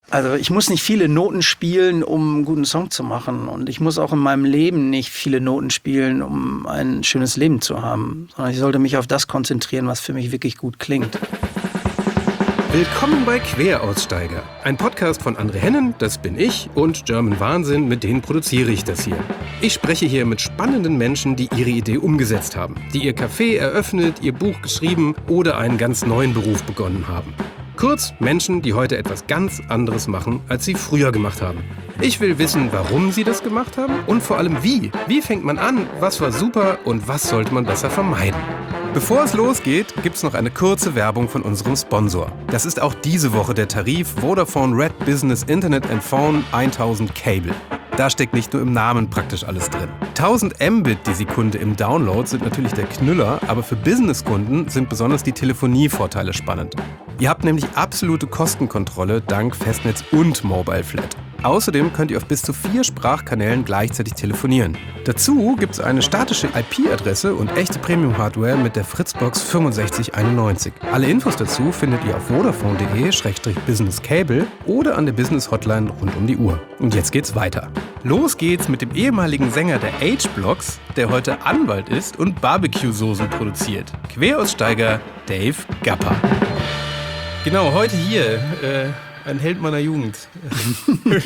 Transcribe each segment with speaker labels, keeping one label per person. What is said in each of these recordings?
Speaker 1: Also ich muss nicht viele Noten spielen, um einen guten Song zu machen. Und ich muss auch in meinem Leben nicht viele Noten spielen, um ein schönes Leben zu haben. Sondern ich sollte mich auf das konzentrieren, was für mich wirklich gut klingt.
Speaker 2: Willkommen bei Queraussteiger. Ein Podcast von André Hennen, das bin ich, und German Wahnsinn, mit denen produziere ich das hier. Ich spreche hier mit spannenden Menschen, die ihre Idee umgesetzt haben, die ihr Café eröffnet, ihr Buch geschrieben oder einen ganz neuen Beruf begonnen haben. Kurz, Menschen, die heute etwas ganz anderes machen, als sie früher gemacht haben. Ich will wissen, warum sie das gemacht haben und vor allem wie. Wie fängt man an, was war super und was sollte man besser vermeiden? Bevor es losgeht, gibt's noch eine kurze Werbung von unserem Sponsor. Das ist auch diese Woche der Tarif Vodafone Red Business Internet and Phone 1000 Cable. Da steckt nicht nur im Namen praktisch alles drin. 1000 Mbit die Sekunde im Download sind natürlich der Knüller, aber für Businesskunden sind besonders die Telefonievorteile spannend. Ihr habt nämlich absolute Kostenkontrolle dank Festnetz und Mobile Flat. Außerdem könnt ihr auf bis zu 4 Sprachkanälen gleichzeitig telefonieren. Dazu gibt es eine statische IP-Adresse und echte Premium-Hardware mit der Fritzbox 6591. Alle Infos dazu findet ihr auf vodafone.de/businesscable oder an der Business-Hotline rund um die Uhr. Und jetzt geht's weiter. Los geht's mit dem ehemaligen Sänger der H-Blocks, der heute Anwalt ist und Barbecue-Soßen produziert. Queraussteiger Dave Gapper. Genau, heute hier, ein Held meiner Jugend. Ich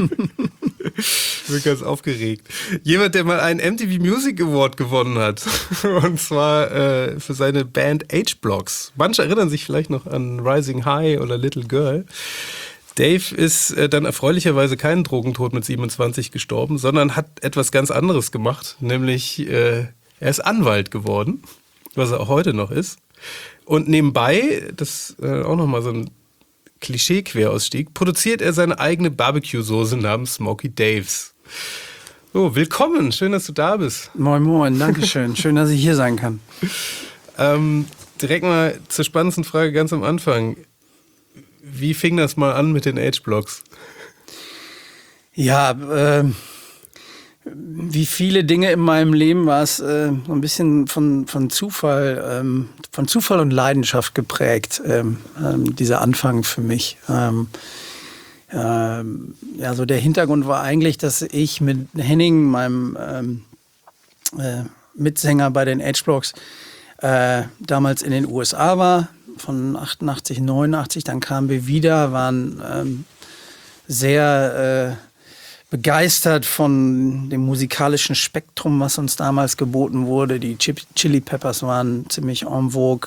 Speaker 2: bin ganz aufgeregt. Jemand, der mal einen MTV Music Award gewonnen hat. Und zwar für seine Band H-Blocks. Manche erinnern sich vielleicht noch an Rising High oder Little Girl. Dave ist dann erfreulicherweise keinen Drogentod mit 27 gestorben, sondern hat etwas ganz anderes gemacht. Nämlich, er ist Anwalt geworden, was er auch heute noch ist. Und nebenbei, das auch nochmal so ein Klischee-Querausstieg, produziert er seine eigene Barbecue-Soße namens Smoky Dave's. So, willkommen, schön, dass du da bist.
Speaker 1: Moin, moin, danke schön. Schön, dass ich hier sein kann.
Speaker 2: Direkt mal zur spannendsten Frage ganz am Anfang. Wie fing das mal an mit den H-Blocks?
Speaker 1: Ja, wie viele Dinge in meinem Leben war es so ein bisschen von Zufall und Leidenschaft geprägt, dieser Anfang für mich. Ja, so der Hintergrund war eigentlich, dass ich mit Henning, meinem Mitsänger bei den H-Blocks, damals in den USA war, von 88, 89, dann kamen wir wieder, waren sehr begeistert von dem musikalischen Spektrum, was uns damals geboten wurde. Die Chili Peppers waren ziemlich en vogue,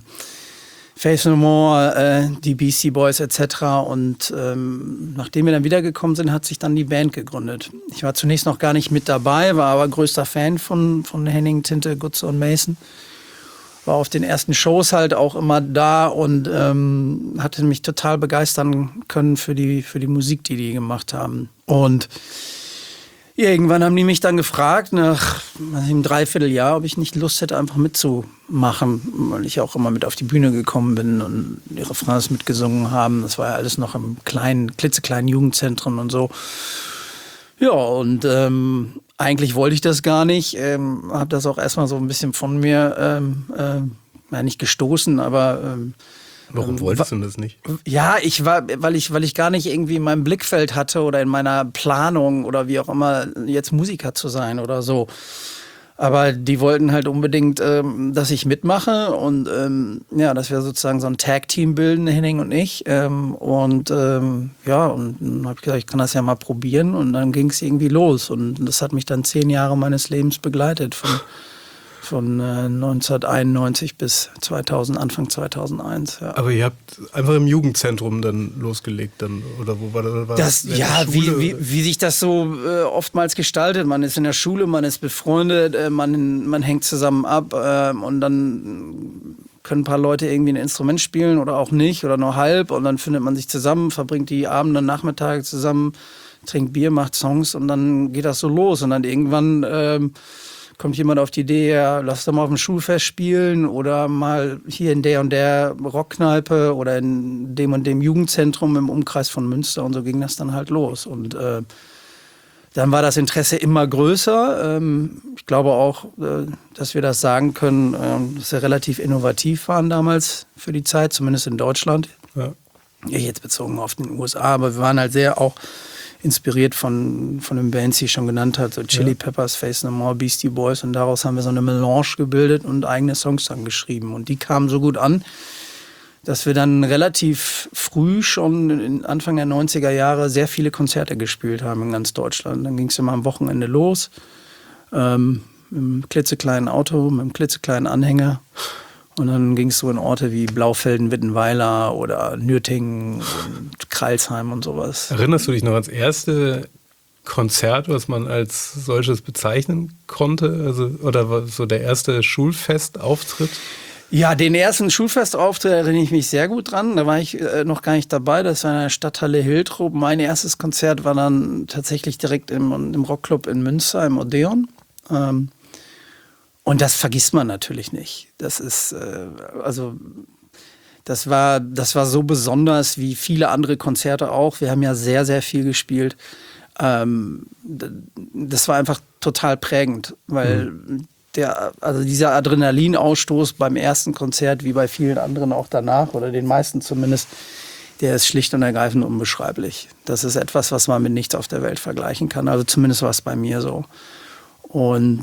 Speaker 1: Faith No More, die Beastie Boys etc. Und nachdem wir dann wiedergekommen sind, hat sich dann die Band gegründet. Ich war zunächst noch gar nicht mit dabei, war aber größter Fan von Henning, Tinte, Gutze und Mason. War auf den ersten Shows halt auch immer da und hatte mich total begeistern können für die Musik, die gemacht haben. Und irgendwann haben die mich dann gefragt, nach einem Dreivierteljahr, ob ich nicht Lust hätte, einfach mitzumachen, weil ich auch immer mit auf die Bühne gekommen bin und die Refrains mitgesungen haben. Das war ja alles noch im klitzekleinen Jugendzentrum und so. Ja, und eigentlich wollte ich das gar nicht, habe das auch erstmal so ein bisschen von mir, nicht gestoßen, aber...
Speaker 2: Warum wolltest du das nicht?
Speaker 1: Ja, weil ich gar nicht irgendwie in meinem Blickfeld hatte oder in meiner Planung oder wie auch immer, jetzt Musiker zu sein oder so. Aber die wollten halt unbedingt, dass ich mitmache und dass wir sozusagen so ein Tag-Team bilden, Henning und ich. Und dann habe ich gesagt, ich kann das ja mal probieren und dann ging es irgendwie los. Und das hat mich dann 10 Jahre meines Lebens begleitet, von 1991 bis Anfang 2001. Ja.
Speaker 2: Aber ihr habt einfach im Jugendzentrum dann losgelegt, oder wo war das?
Speaker 1: Ja, wie sich das so oftmals gestaltet. Man ist in der Schule, man ist befreundet, man hängt zusammen ab und dann können ein paar Leute irgendwie ein Instrument spielen oder auch nicht oder nur halb und dann findet man sich zusammen, verbringt die Abende und Nachmittage zusammen, trinkt Bier, macht Songs und dann geht das so los und dann irgendwann kommt jemand auf die Idee, ja, lass doch mal auf dem Schulfest spielen oder mal hier in der und der Rockkneipe oder in dem und dem Jugendzentrum im Umkreis von Münster und so ging das dann halt los. Und dann war das Interesse immer größer. Ich glaube auch, dass wir das sagen können, dass wir relativ innovativ waren damals für die Zeit, zumindest in Deutschland.
Speaker 2: Ja.
Speaker 1: Jetzt bezogen auf den USA, aber wir waren halt sehr auch inspiriert von den Bands, die ich schon genannt habe, so Chili Peppers, Faith No More, Beastie Boys, und daraus haben wir so eine Melange gebildet und eigene Songs dann geschrieben, und die kamen so gut an, dass wir dann relativ früh schon Anfang der 90er Jahre sehr viele Konzerte gespielt haben in ganz Deutschland. Dann ging es immer am Wochenende los, mit einem klitzekleinen Auto, mit einem klitzekleinen Anhänger. Und dann ging es so in Orte wie Blaufelden, Wittenweiler oder Nürtingen und Crailsheim und sowas.
Speaker 3: Erinnerst du dich noch ans erste Konzert, was man als solches bezeichnen konnte? Also, oder war so der erste Schulfestauftritt?
Speaker 1: Ja, den ersten Schulfestauftritt erinnere ich mich sehr gut dran. Da war ich noch gar nicht dabei. Das war in der Stadthalle Hiltrop. Mein erstes Konzert war dann tatsächlich direkt im Rockclub in Münster, im Odeon. Und das vergisst man natürlich nicht. Das ist, das war so besonders wie viele andere Konzerte auch. Wir haben ja sehr, sehr viel gespielt. Das war einfach total prägend, weil dieser Adrenalinausstoß beim ersten Konzert, wie bei vielen anderen auch danach, oder den meisten zumindest, der ist schlicht und ergreifend unbeschreiblich. Das ist etwas, was man mit nichts auf der Welt vergleichen kann. Also zumindest war es bei mir so. Und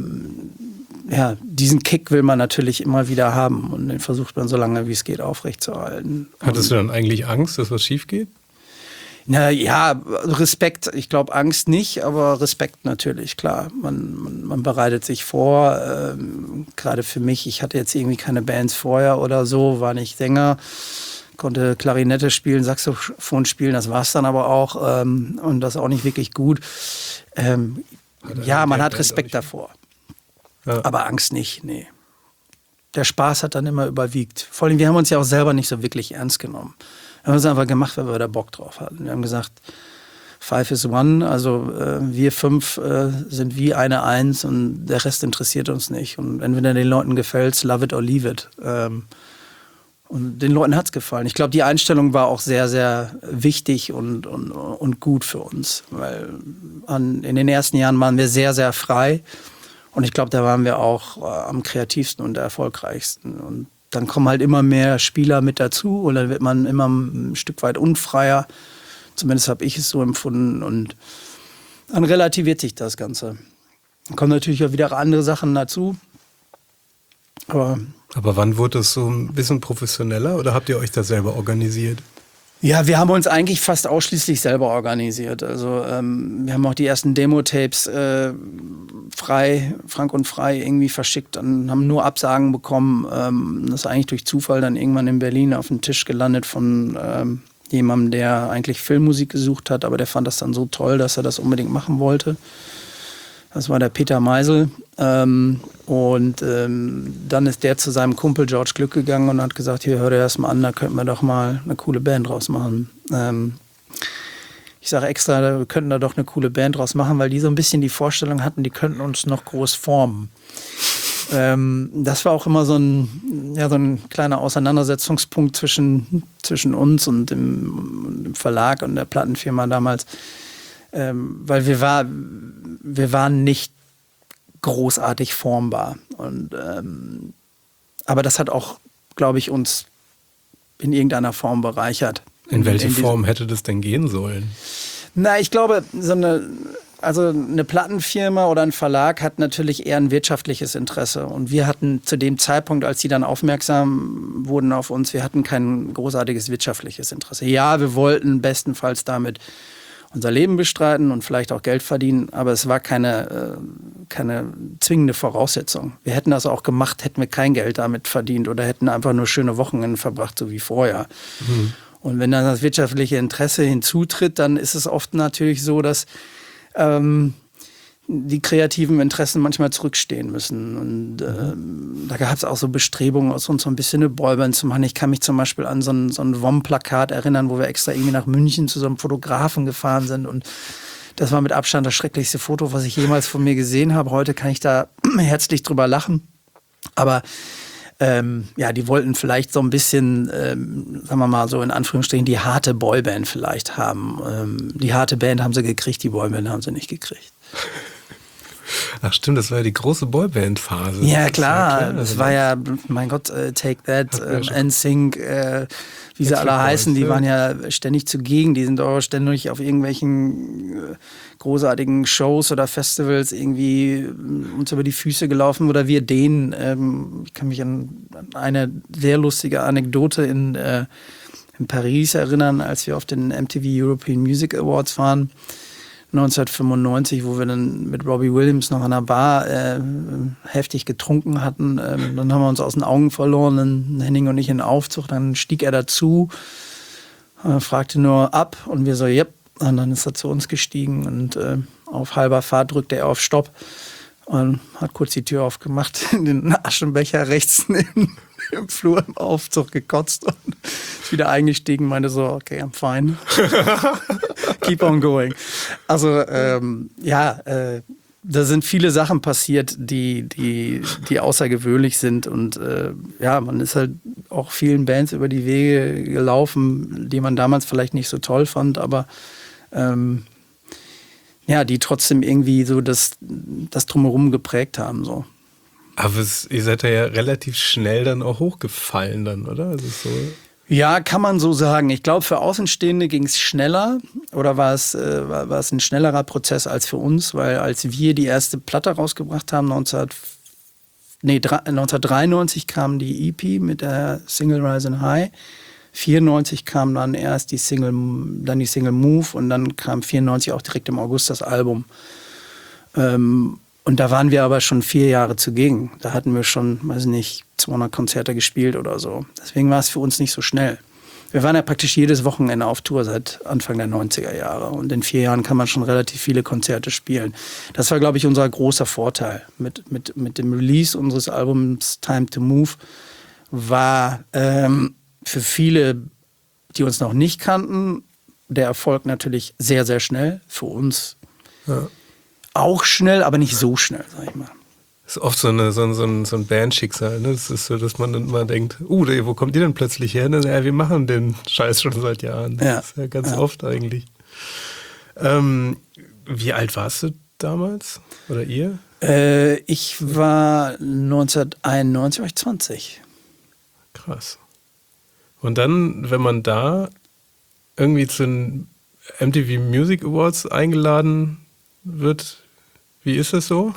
Speaker 1: diesen Kick will man natürlich immer wieder haben, und den versucht man so lange wie es geht aufrechtzuerhalten.
Speaker 3: Hattest du dann eigentlich Angst, dass was schief geht?
Speaker 1: Na ja, Respekt. Ich glaube, Angst nicht, aber Respekt natürlich, klar. Man bereitet sich vor. Gerade für mich, ich hatte jetzt irgendwie keine Bands vorher oder so, war nicht Sänger, konnte Klarinette spielen, Saxophon spielen, das war es dann aber auch. Und das auch nicht wirklich gut. Man hat Respekt davor. Ja. Aber Angst nicht, nee. Der Spaß hat dann immer überwiegt. Vor allem, wir haben uns ja auch selber nicht so wirklich ernst genommen. Wir haben es einfach gemacht, weil wir da Bock drauf hatten. Wir haben gesagt, 5 is 1, also wir 5 sind wie eine 1 und der Rest interessiert uns nicht. Und wenn den Leuten gefällt, love it or leave it. Und den Leuten hat es gefallen. Ich glaube, die Einstellung war auch sehr, sehr wichtig und gut für uns. Weil in den ersten Jahren waren wir sehr, sehr frei. Und ich glaube, da waren wir auch am kreativsten und erfolgreichsten. Und dann kommen halt immer mehr Spieler mit dazu und dann wird man immer ein Stück weit unfreier. Zumindest habe ich es so empfunden. Und dann relativiert sich das Ganze. Dann kommen natürlich auch wieder andere Sachen dazu. Aber
Speaker 3: wann wurde es so ein bisschen professioneller oder habt ihr euch da selber organisiert?
Speaker 1: Ja, wir haben uns eigentlich fast ausschließlich selber organisiert. Also wir haben auch die ersten Demo-Tapes frank und frei irgendwie verschickt und haben nur Absagen bekommen. Das ist eigentlich durch Zufall dann irgendwann in Berlin auf den Tisch gelandet von jemandem, der eigentlich Filmmusik gesucht hat, aber der fand das dann so toll, dass er das unbedingt machen wollte. Das war der Peter Meisel. Dann ist der zu seinem Kumpel George Glück gegangen und hat gesagt, hier, hör dir das mal an, da könnten wir doch mal eine coole Band draus machen. Ich sage extra, wir könnten da doch eine coole Band draus machen, weil die so ein bisschen die Vorstellung hatten, die könnten uns noch groß formen. Das war auch immer so ein kleiner Auseinandersetzungspunkt zwischen uns und dem Verlag und der Plattenfirma damals. Weil wir waren nicht großartig formbar. Aber das hat auch, glaube ich, uns in irgendeiner Form bereichert.
Speaker 3: In welche Form hätte das denn gehen sollen?
Speaker 1: Na, ich glaube, eine Plattenfirma oder ein Verlag hat natürlich eher ein wirtschaftliches Interesse. Und wir hatten zu dem Zeitpunkt, als sie dann aufmerksam wurden auf uns, wir hatten kein großartiges wirtschaftliches Interesse. Ja, wir wollten bestenfalls damit unser Leben bestreiten und vielleicht auch Geld verdienen, aber es war keine zwingende Voraussetzung. Wir hätten das auch gemacht, hätten wir kein Geld damit verdient oder hätten einfach nur schöne Wochenenden verbracht, so wie vorher. Mhm. Und wenn dann das wirtschaftliche Interesse hinzutritt, dann ist es oft natürlich so, dass die kreativen Interessen manchmal zurückstehen müssen. Und da gab es auch so Bestrebungen, aus uns so ein bisschen eine Boyband zu machen. Ich kann mich zum Beispiel an so ein WOM-Plakat erinnern, wo wir extra irgendwie nach München zu so einem Fotografen gefahren sind. Und das war mit Abstand das schrecklichste Foto, was ich jemals von mir gesehen habe. Heute kann ich da herzlich drüber lachen. Aber die wollten vielleicht so ein bisschen, sagen wir mal so in Anführungsstrichen, die harte Boyband vielleicht haben. Die harte Band haben sie gekriegt, die Boyband haben sie nicht gekriegt.
Speaker 3: Ach stimmt, das war ja die große Boyband-Phase.
Speaker 1: Ja klar, das war ja, mein Gott, Take That, NSYNC, wie sie alle heißen, die waren ja ständig zugegen. Die sind auch ständig auf irgendwelchen großartigen Shows oder Festivals irgendwie uns über die Füße gelaufen oder wir denen. Ich kann mich an eine sehr lustige Anekdote in Paris erinnern, als wir auf den MTV European Music Awards waren. 1995, wo wir dann mit Robbie Williams noch an einer Bar heftig getrunken hatten. Dann haben wir uns aus den Augen verloren, dann Henning und ich in den Aufzug, dann stieg er dazu, fragte nur ab und wir so, yep. Und dann ist er zu uns gestiegen und auf halber Fahrt drückte er auf Stopp und hat kurz die Tür aufgemacht, den Aschenbecher rechts im Flur im Aufzug gekotzt und ist wieder eingestiegen, meinte so, okay, I'm fine. Keep on going. Also da sind viele Sachen passiert, die außergewöhnlich sind und man ist halt auch vielen Bands über die Wege gelaufen, die man damals vielleicht nicht so toll fand, aber die trotzdem irgendwie so das Drumherum geprägt haben. So.
Speaker 3: Aber ihr seid ja relativ schnell dann auch hochgefallen dann, oder? Also so.
Speaker 1: Ja, kann man so sagen. Ich glaube, für Außenstehende ging es schneller oder war es ein schnellerer Prozess als für uns, weil als wir die erste Platte rausgebracht haben, 1993 kam die EP mit der Single Rise and High. 94 kam dann erst die Single Move und dann kam 94 auch direkt im August das Album. Und da waren wir aber schon 4 Jahre zugegen. Da hatten wir schon, 200 Konzerte gespielt oder so. Deswegen war es für uns nicht so schnell. Wir waren ja praktisch jedes Wochenende auf Tour seit Anfang der 90er Jahre. Und in 4 Jahren kann man schon relativ viele Konzerte spielen. Das war, glaube ich, unser großer Vorteil. Mit dem Release unseres Albums Time to Move war für viele, die uns noch nicht kannten, der Erfolg natürlich sehr, sehr schnell. Für uns auch schnell, aber nicht so schnell, sag ich mal.
Speaker 3: Das ist oft so ein Bandschicksal, ne? Das ist so, dass man dann mal denkt, wo kommt ihr denn plötzlich her? Ja, wir machen den Scheiß schon seit Jahren. Das ist ja ganz oft eigentlich. Wie alt warst du damals? Oder ihr?
Speaker 1: Ich war 1991, war ich 20.
Speaker 3: Krass. Und dann, wenn man da irgendwie zu den MTV Music Awards eingeladen wird, wie ist das so?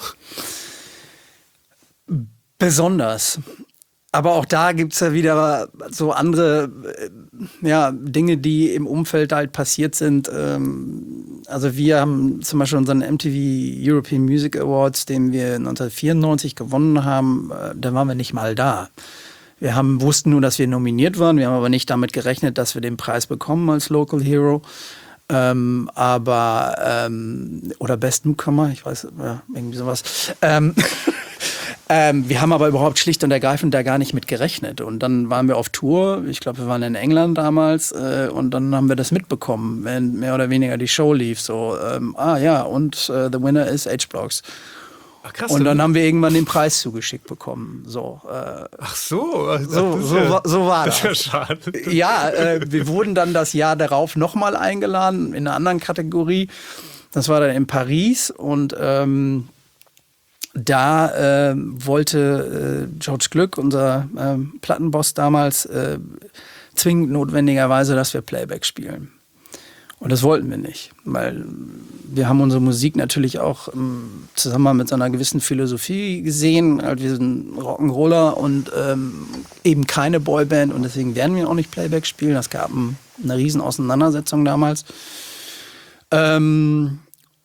Speaker 1: Besonders. Aber auch da gibt es ja wieder so andere Dinge, die im Umfeld halt passiert sind. Also wir haben zum Beispiel unseren MTV European Music Awards, den wir 1994 gewonnen haben, da waren wir nicht mal da. Wir wussten nur, dass wir nominiert waren. Wir haben aber nicht damit gerechnet, dass wir den Preis bekommen als Local Hero. Oder Best Newcomer, ich weiß, irgendwie sowas. Wir haben aber überhaupt schlicht und ergreifend da gar nicht mit gerechnet. Und dann waren wir auf Tour, ich glaube, wir waren in England damals, und dann haben wir das mitbekommen, wenn mehr oder weniger die Show lief. So, the winner is H-Blocks. Ach, krass, und dann haben wir irgendwann den Preis zugeschickt bekommen. So,
Speaker 3: ach so.
Speaker 1: So war das.
Speaker 3: Das ist ja schade.
Speaker 1: Ja, wir wurden dann das Jahr darauf nochmal eingeladen in einer anderen Kategorie. Das war dann in Paris und da wollte George Glück, unser Plattenboss damals, zwingend notwendigerweise, dass wir Playback spielen. Und das wollten wir nicht, weil wir haben unsere Musik natürlich auch zusammen mit so einer gewissen Philosophie gesehen. Also wir sind Rock'n'Roller und eben keine Boyband und deswegen werden wir auch nicht Playback spielen. Das gab eine riesen Auseinandersetzung damals. Wir haben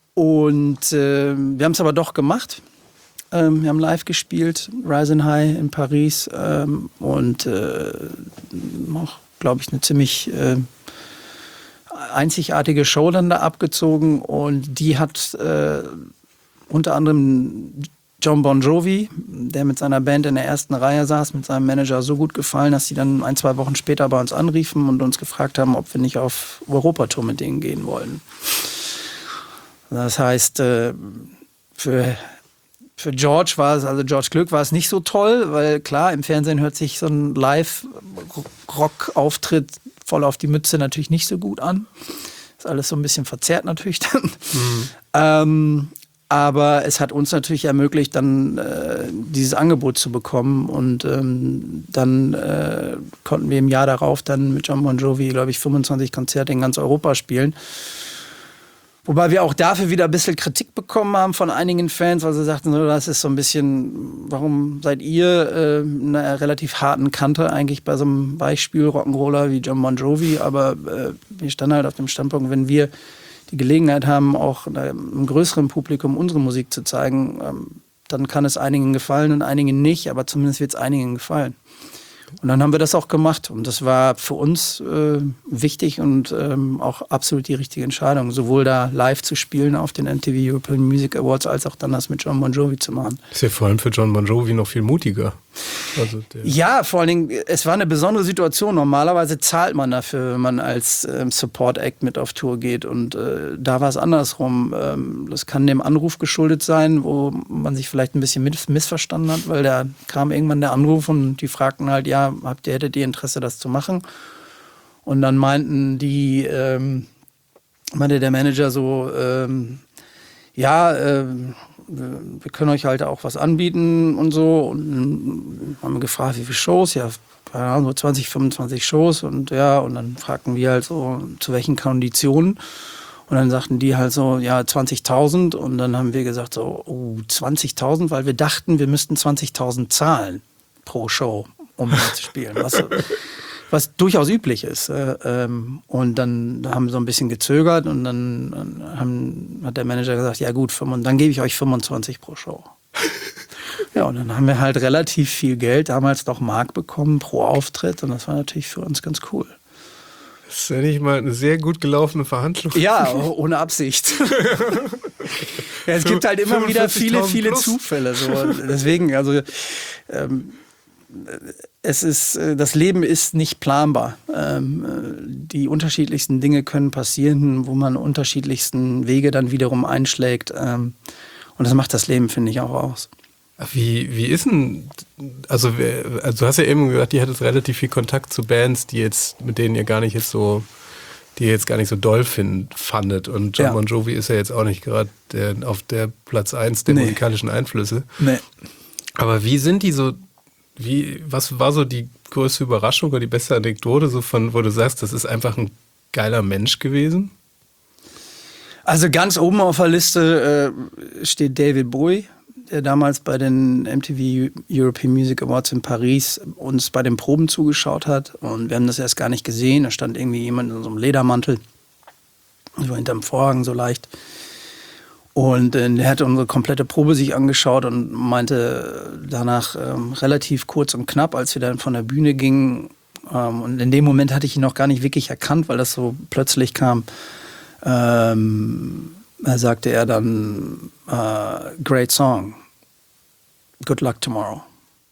Speaker 1: es aber doch gemacht. Wir haben live gespielt, Rise and High in Paris und auch, glaube ich, eine ziemlich einzigartige Show dann da abgezogen und die hat unter anderem John Bon Jovi, der mit seiner Band in der ersten Reihe saß, mit seinem Manager so gut gefallen, dass sie dann 1-2 Wochen später bei uns anriefen und uns gefragt haben, ob wir nicht auf Europatour mit denen gehen wollen. Das heißt, für George George Glück war es nicht so toll, weil klar, im Fernsehen hört sich so ein Live-Rock-Auftritt voll auf die Mütze natürlich nicht so gut an. Ist alles so ein bisschen verzerrt natürlich dann. Aber es hat uns natürlich ermöglicht, dann dieses Angebot zu bekommen. Und dann konnten wir im Jahr darauf dann mit Jon Bon Jovi, glaube ich, 25 Konzerte in ganz Europa spielen. Wobei wir auch dafür wieder ein bisschen Kritik bekommen haben von einigen Fans, weil sie sagten, so, das ist so ein bisschen, warum seid ihr einer relativ harten Kante eigentlich bei so einem Beispiel Rock'n'Roller wie Jon Bon Jovi? Aber wir standen halt auf dem Standpunkt, wenn wir die Gelegenheit haben, auch einem größeren Publikum unsere Musik zu zeigen, dann kann es einigen gefallen und einigen nicht, aber zumindest wird es einigen gefallen. Und dann haben wir das auch gemacht und das war für uns wichtig und auch absolut die richtige Entscheidung, sowohl da live zu spielen auf den MTV European Music Awards, als auch dann das mit Jon Bon Jovi zu machen.
Speaker 3: Ist ja vor allem für Jon Bon Jovi noch viel mutiger. Also
Speaker 1: ja, vor allen Dingen, es war eine besondere Situation. Normalerweise zahlt man dafür, wenn man als Support-Act mit auf Tour geht. Und da war es andersrum. Das kann dem Anruf geschuldet sein, wo man sich vielleicht ein bisschen missverstanden hat, weil da kam irgendwann der Anruf und die fragten halt, ja, hättet ihr Interesse, das zu machen? Und dann meinte der Manager so, wir können euch halt auch was anbieten und so. Und dann haben wir gefragt, wie viele Shows? Ja, so 20, 25 Shows. Und ja, und dann fragten wir halt so, zu welchen Konditionen. Und dann sagten die halt so, ja, 20.000. Und dann haben wir gesagt so, 20.000, weil wir dachten, wir müssten 20.000 zahlen pro Show, um zu spielen. Was durchaus üblich ist. Und dann haben wir so ein bisschen gezögert und dann hat der Manager gesagt, ja gut, dann gebe ich euch 25 pro Show. Ja, und dann haben wir halt relativ viel Geld, damals noch Mark bekommen pro Auftritt und das war natürlich für uns ganz cool.
Speaker 3: Das ist ja nicht mal eine sehr gut gelaufene Verhandlung.
Speaker 1: Ja, ohne Absicht. Ja, es gibt halt immer wieder viele Zufälle. So. Deswegen, also das Leben ist nicht planbar. Die unterschiedlichsten Dinge können passieren, wo man unterschiedlichsten Wege dann wiederum einschlägt. Und das macht das Leben, finde ich, auch aus.
Speaker 3: Wie ist denn, also du hast ja eben gesagt, ihr hattet relativ viel Kontakt zu Bands, mit denen ihr gar nicht jetzt so doll fandet. Und Jon Bon Jovi ist ja jetzt auch nicht gerade auf der Platz 1 der musikalischen Einflüsse.
Speaker 1: Nee.
Speaker 3: Aber wie sind die so, was war so die größte Überraschung oder die beste Anekdote, so wo du sagst, das ist einfach ein geiler Mensch gewesen?
Speaker 1: Also ganz oben auf der Liste steht David Bowie, der damals bei den MTV European Music Awards in Paris uns bei den Proben zugeschaut hat. Und wir haben das erst gar nicht gesehen. Da stand irgendwie jemand in so einem Ledermantel, so hinterm Vorhang so leicht. Und er hat unsere komplette Probe sich angeschaut und meinte danach relativ kurz und knapp, als wir dann von der Bühne gingen. Und in dem Moment hatte ich ihn noch gar nicht wirklich erkannt, weil das so plötzlich kam. Sagte er dann, great song, good luck tomorrow.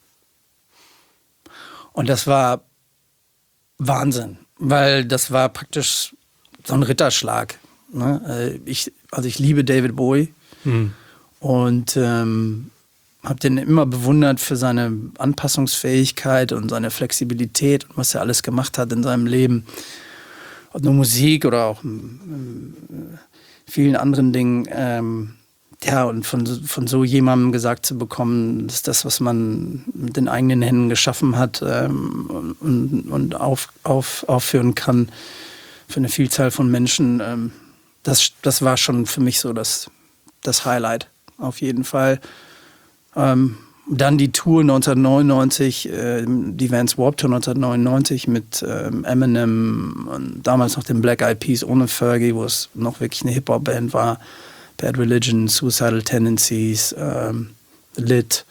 Speaker 1: Und das war Wahnsinn, weil das war praktisch so ein Ritterschlag. Ne? Ich liebe David Bowie und habe den immer bewundert für seine Anpassungsfähigkeit und seine Flexibilität und was er alles gemacht hat in seinem Leben. Ob nur Musik oder auch vielen anderen Dingen. Und von so jemandem gesagt zu bekommen, dass das, was man mit den eigenen Händen geschaffen hat und aufführen kann für eine Vielzahl von Menschen, das war schon für mich so das Highlight, auf jeden Fall. Dann die Tour 1999, die Vans Warped Tour 1999 mit Eminem und damals noch den Black Eyed Peas ohne Fergie, wo es noch wirklich eine Hip-Hop-Band war. Bad Religion, Suicidal Tendencies, Lit,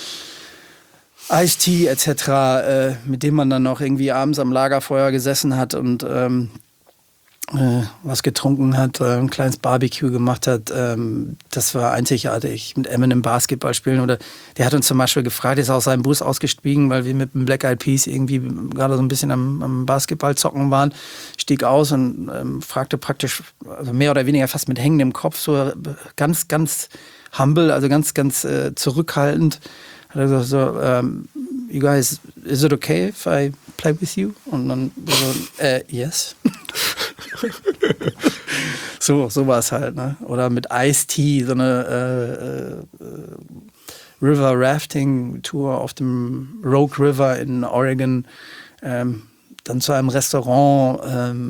Speaker 1: Ice-T etc., mit dem man dann noch irgendwie abends am Lagerfeuer gesessen hat und was getrunken hat, ein kleines Barbecue gemacht hat, das war einzigartig. Mit Eminem Basketball spielen oder der hat uns zum Beispiel gefragt, ist aus seinem Bus ausgestiegen, weil wir mit dem Black Eyed Peas irgendwie gerade so ein bisschen am Basketball zocken waren, stieg aus und fragte praktisch, also mehr oder weniger fast mit hängendem Kopf, so ganz, ganz humble, also ganz, ganz zurückhaltend, hat er gesagt so, you guys, is it okay if I play with you? Und dann so, yes. So war es halt, ne? Oder mit Ice-T, so eine River Rafting Tour auf dem Rogue River in Oregon, dann zu einem Restaurant,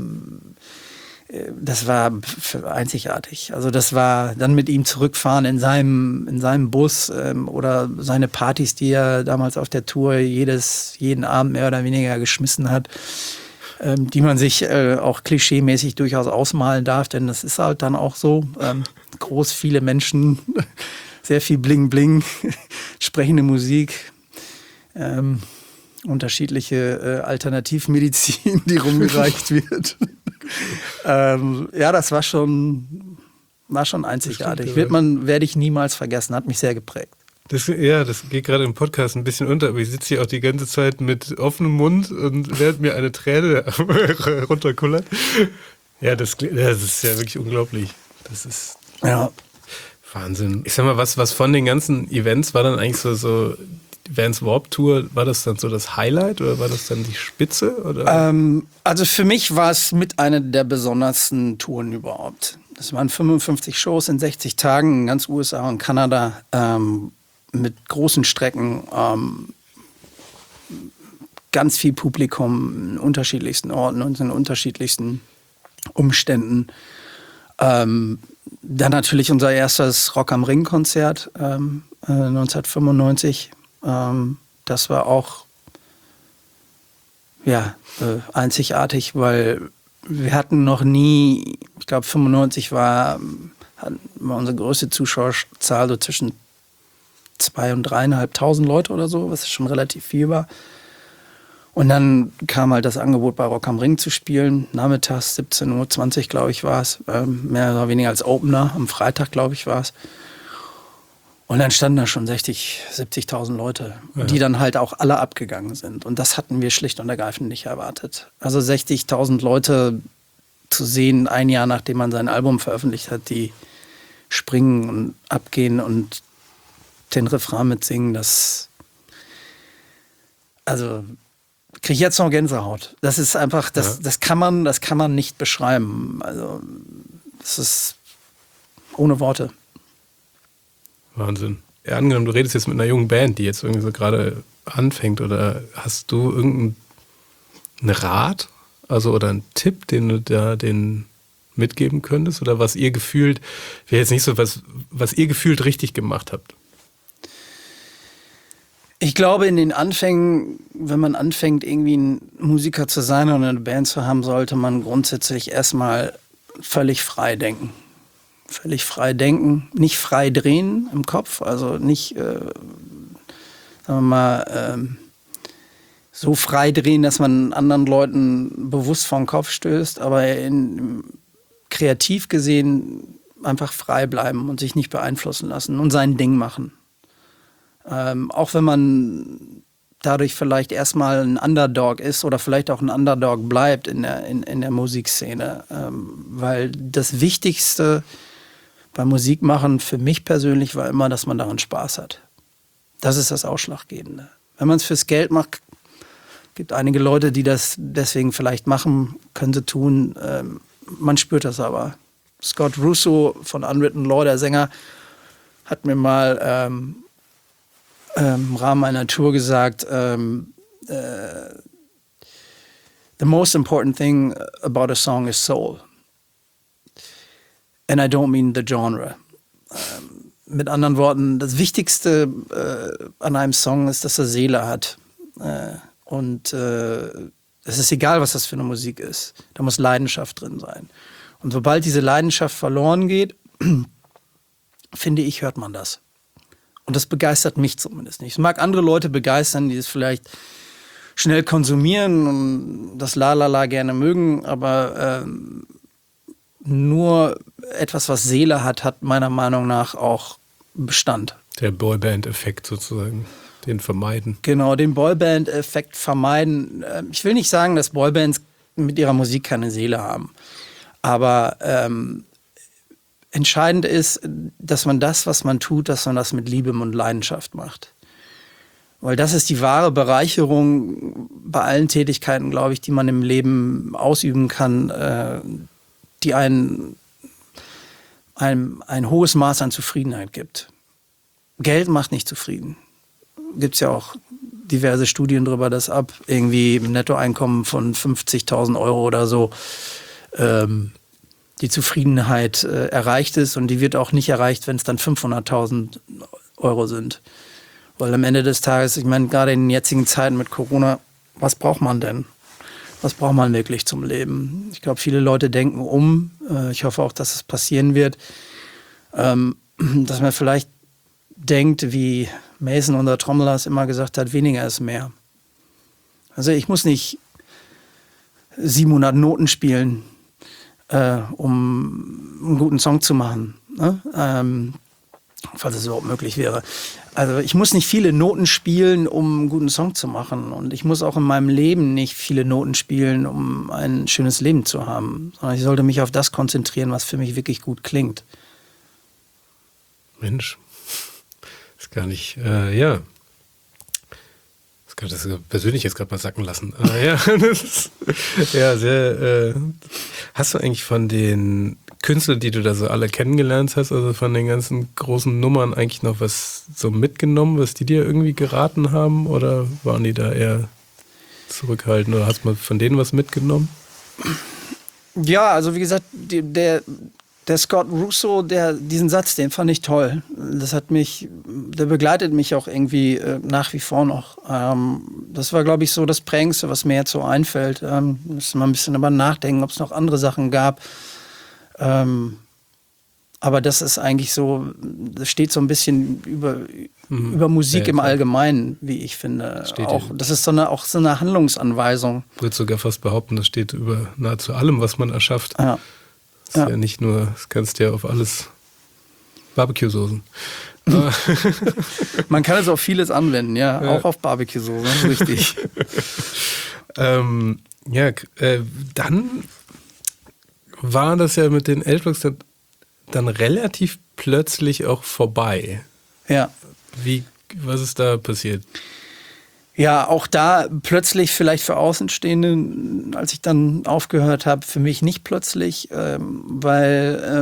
Speaker 1: das war einzigartig. Also das war dann mit ihm zurückfahren in seinem Bus oder seine Partys, die er damals auf der Tour jeden Abend mehr oder weniger geschmissen hat, die man sich auch klischeemäßig durchaus ausmalen darf, denn das ist halt dann auch so. Groß, viele Menschen, sehr viel Bling-Bling, sprechende Musik, unterschiedliche Alternativmedizin, die rumgereicht wird. Ja, das war schon einzigartig. Werde ich niemals vergessen, hat mich sehr geprägt.
Speaker 3: Das geht gerade im Podcast ein bisschen unter, aber ich sitze hier auch die ganze Zeit mit offenem Mund und während mir eine Träne runterkullert. Ja, das ist ja wirklich unglaublich. Das ist Wahnsinn. Ich sag mal, was von den ganzen Events war dann eigentlich so Vans Warped Tour, war das dann so das Highlight oder war das dann die Spitze? Oder?
Speaker 1: Also für mich war es mit einer der besondersten Touren überhaupt. Das waren 55 Shows in 60 Tagen in ganz USA und Kanada, mit großen Strecken, ganz viel Publikum in unterschiedlichsten Orten und in unterschiedlichsten Umständen. Dann natürlich unser erstes Rock am Ring Konzert 1995. Das war auch einzigartig, weil wir hatten noch nie, ich glaube 95 war unsere größte Zuschauerzahl so zwischen 2.000 und 3.500 Leute oder so, was schon relativ viel war. Und dann kam halt das Angebot, bei Rock am Ring zu spielen. Nachmittags 17.20 Uhr, glaube ich, war es. Mehr oder weniger als Opener. Am Freitag, glaube ich, war es. Und dann standen da schon 70.000 Leute, die dann halt auch alle abgegangen sind. Und das hatten wir schlicht und ergreifend nicht erwartet. Also 60.000 Leute zu sehen, ein Jahr nachdem man sein Album veröffentlicht hat, die springen und abgehen und den Refrain mitsingen, kriege ich jetzt noch Gänsehaut. Das ist einfach, das kann man nicht beschreiben. Also das ist ohne Worte.
Speaker 3: Wahnsinn. Ja, angenommen, du redest jetzt mit einer jungen Band, die jetzt irgendwie so gerade anfängt, oder hast du irgendeinen Rat, oder einen Tipp, den du da den mitgeben könntest, oder was ihr gefühlt, wäre jetzt nicht so was ihr gefühlt richtig gemacht habt?
Speaker 1: Ich glaube, in den Anfängen, wenn man anfängt, irgendwie ein Musiker zu sein oder eine Band zu haben, sollte man grundsätzlich erstmal völlig frei denken. Völlig frei denken, nicht frei drehen im Kopf, also nicht, so frei drehen, dass man anderen Leuten bewusst vor den Kopf stößt, aber kreativ gesehen einfach frei bleiben und sich nicht beeinflussen lassen und sein Ding machen. Auch wenn man dadurch vielleicht erstmal ein Underdog ist oder vielleicht auch ein Underdog bleibt in der Musikszene. Weil das Wichtigste beim Musikmachen für mich persönlich war immer, dass man daran Spaß hat. Das ist das Ausschlaggebende. Wenn man es fürs Geld macht, gibt einige Leute, die das deswegen vielleicht machen, können sie tun. Man spürt das aber. Scott Russo von Unwritten Law, der Sänger, hat mir mal im Rahmen einer Tour gesagt, the most important thing about a song is soul. And I don't mean the genre. Mit anderen Worten, das Wichtigste an einem Song ist, dass er Seele hat. Und es ist egal, was das für eine Musik ist. Da muss Leidenschaft drin sein. Und sobald diese Leidenschaft verloren geht, finde ich, hört man das. Und das begeistert mich zumindest nicht. Es mag andere Leute begeistern, die es vielleicht schnell konsumieren und das La-La-La gerne mögen, aber nur etwas, was Seele hat, hat meiner Meinung nach auch Bestand.
Speaker 3: Der Boyband-Effekt sozusagen, den vermeiden.
Speaker 1: Genau, den Boyband-Effekt vermeiden. Ich will nicht sagen, dass Boybands mit ihrer Musik keine Seele haben, aber entscheidend ist, dass man das, was man tut, dass man das mit Liebe und Leidenschaft macht. Weil das ist die wahre Bereicherung bei allen Tätigkeiten, glaube ich, die man im Leben ausüben kann. die ein hohes Maß an Zufriedenheit gibt. Geld macht nicht zufrieden. Gibt es ja auch diverse Studien darüber, dass ab irgendwie ein Nettoeinkommen von 50.000 Euro oder so die Zufriedenheit erreicht ist, und die wird auch nicht erreicht, wenn es dann 500.000 Euro sind. Weil am Ende des Tages, ich meine, gerade in den jetzigen Zeiten mit Corona, was braucht man denn? Was braucht man wirklich zum Leben? Ich glaube, viele Leute denken ich hoffe auch, dass es passieren wird, dass man vielleicht denkt, wie Mason, unser Trommler, es immer gesagt hat, weniger ist mehr. Also ich muss nicht 700 Noten spielen, um einen guten Song zu machen, ne? Falls es überhaupt möglich wäre. Also ich muss nicht viele Noten spielen, um einen guten Song zu machen. Und ich muss auch in meinem Leben nicht viele Noten spielen, um ein schönes Leben zu haben. Sondern ich sollte mich auf das konzentrieren, was für mich wirklich gut klingt.
Speaker 3: Mensch, ist gar nicht, ja. Das persönlich jetzt gerade mal sacken lassen. Ja, ja, sehr. Hast du eigentlich von den Künstlern, die du da so alle kennengelernt hast, also von den ganzen großen Nummern eigentlich noch was so mitgenommen, was die dir irgendwie geraten haben, oder waren die da eher zurückhaltend, oder hast du mal von denen was mitgenommen?
Speaker 1: Ja, also wie gesagt, der Scott Russo, diesen Satz, den fand ich toll. Der begleitet mich auch irgendwie nach wie vor noch. Das war, glaube ich, so das Prägendste, was mir jetzt so einfällt. Müssen wir ein bisschen darüber nachdenken, ob es noch andere Sachen gab. Aber das ist eigentlich so, das steht so ein bisschen über Musik im Allgemeinen, wie ich finde. Das ist auch so eine Handlungsanweisung.
Speaker 3: Ich würde sogar fast behaupten, das steht über nahezu allem, was man erschafft. Ja. Das ist ja nicht nur, das kannst du ja auf alles Barbecue-Soßen.
Speaker 1: Man kann es auf vieles anwenden, ja. Auch auf Barbecue-Soßen, richtig.
Speaker 3: Dann war das ja mit den H-Blocks dann relativ plötzlich auch vorbei.
Speaker 1: Ja.
Speaker 3: Was ist da passiert?
Speaker 1: Ja, auch da plötzlich vielleicht für Außenstehende, als ich dann aufgehört habe, für mich nicht plötzlich, weil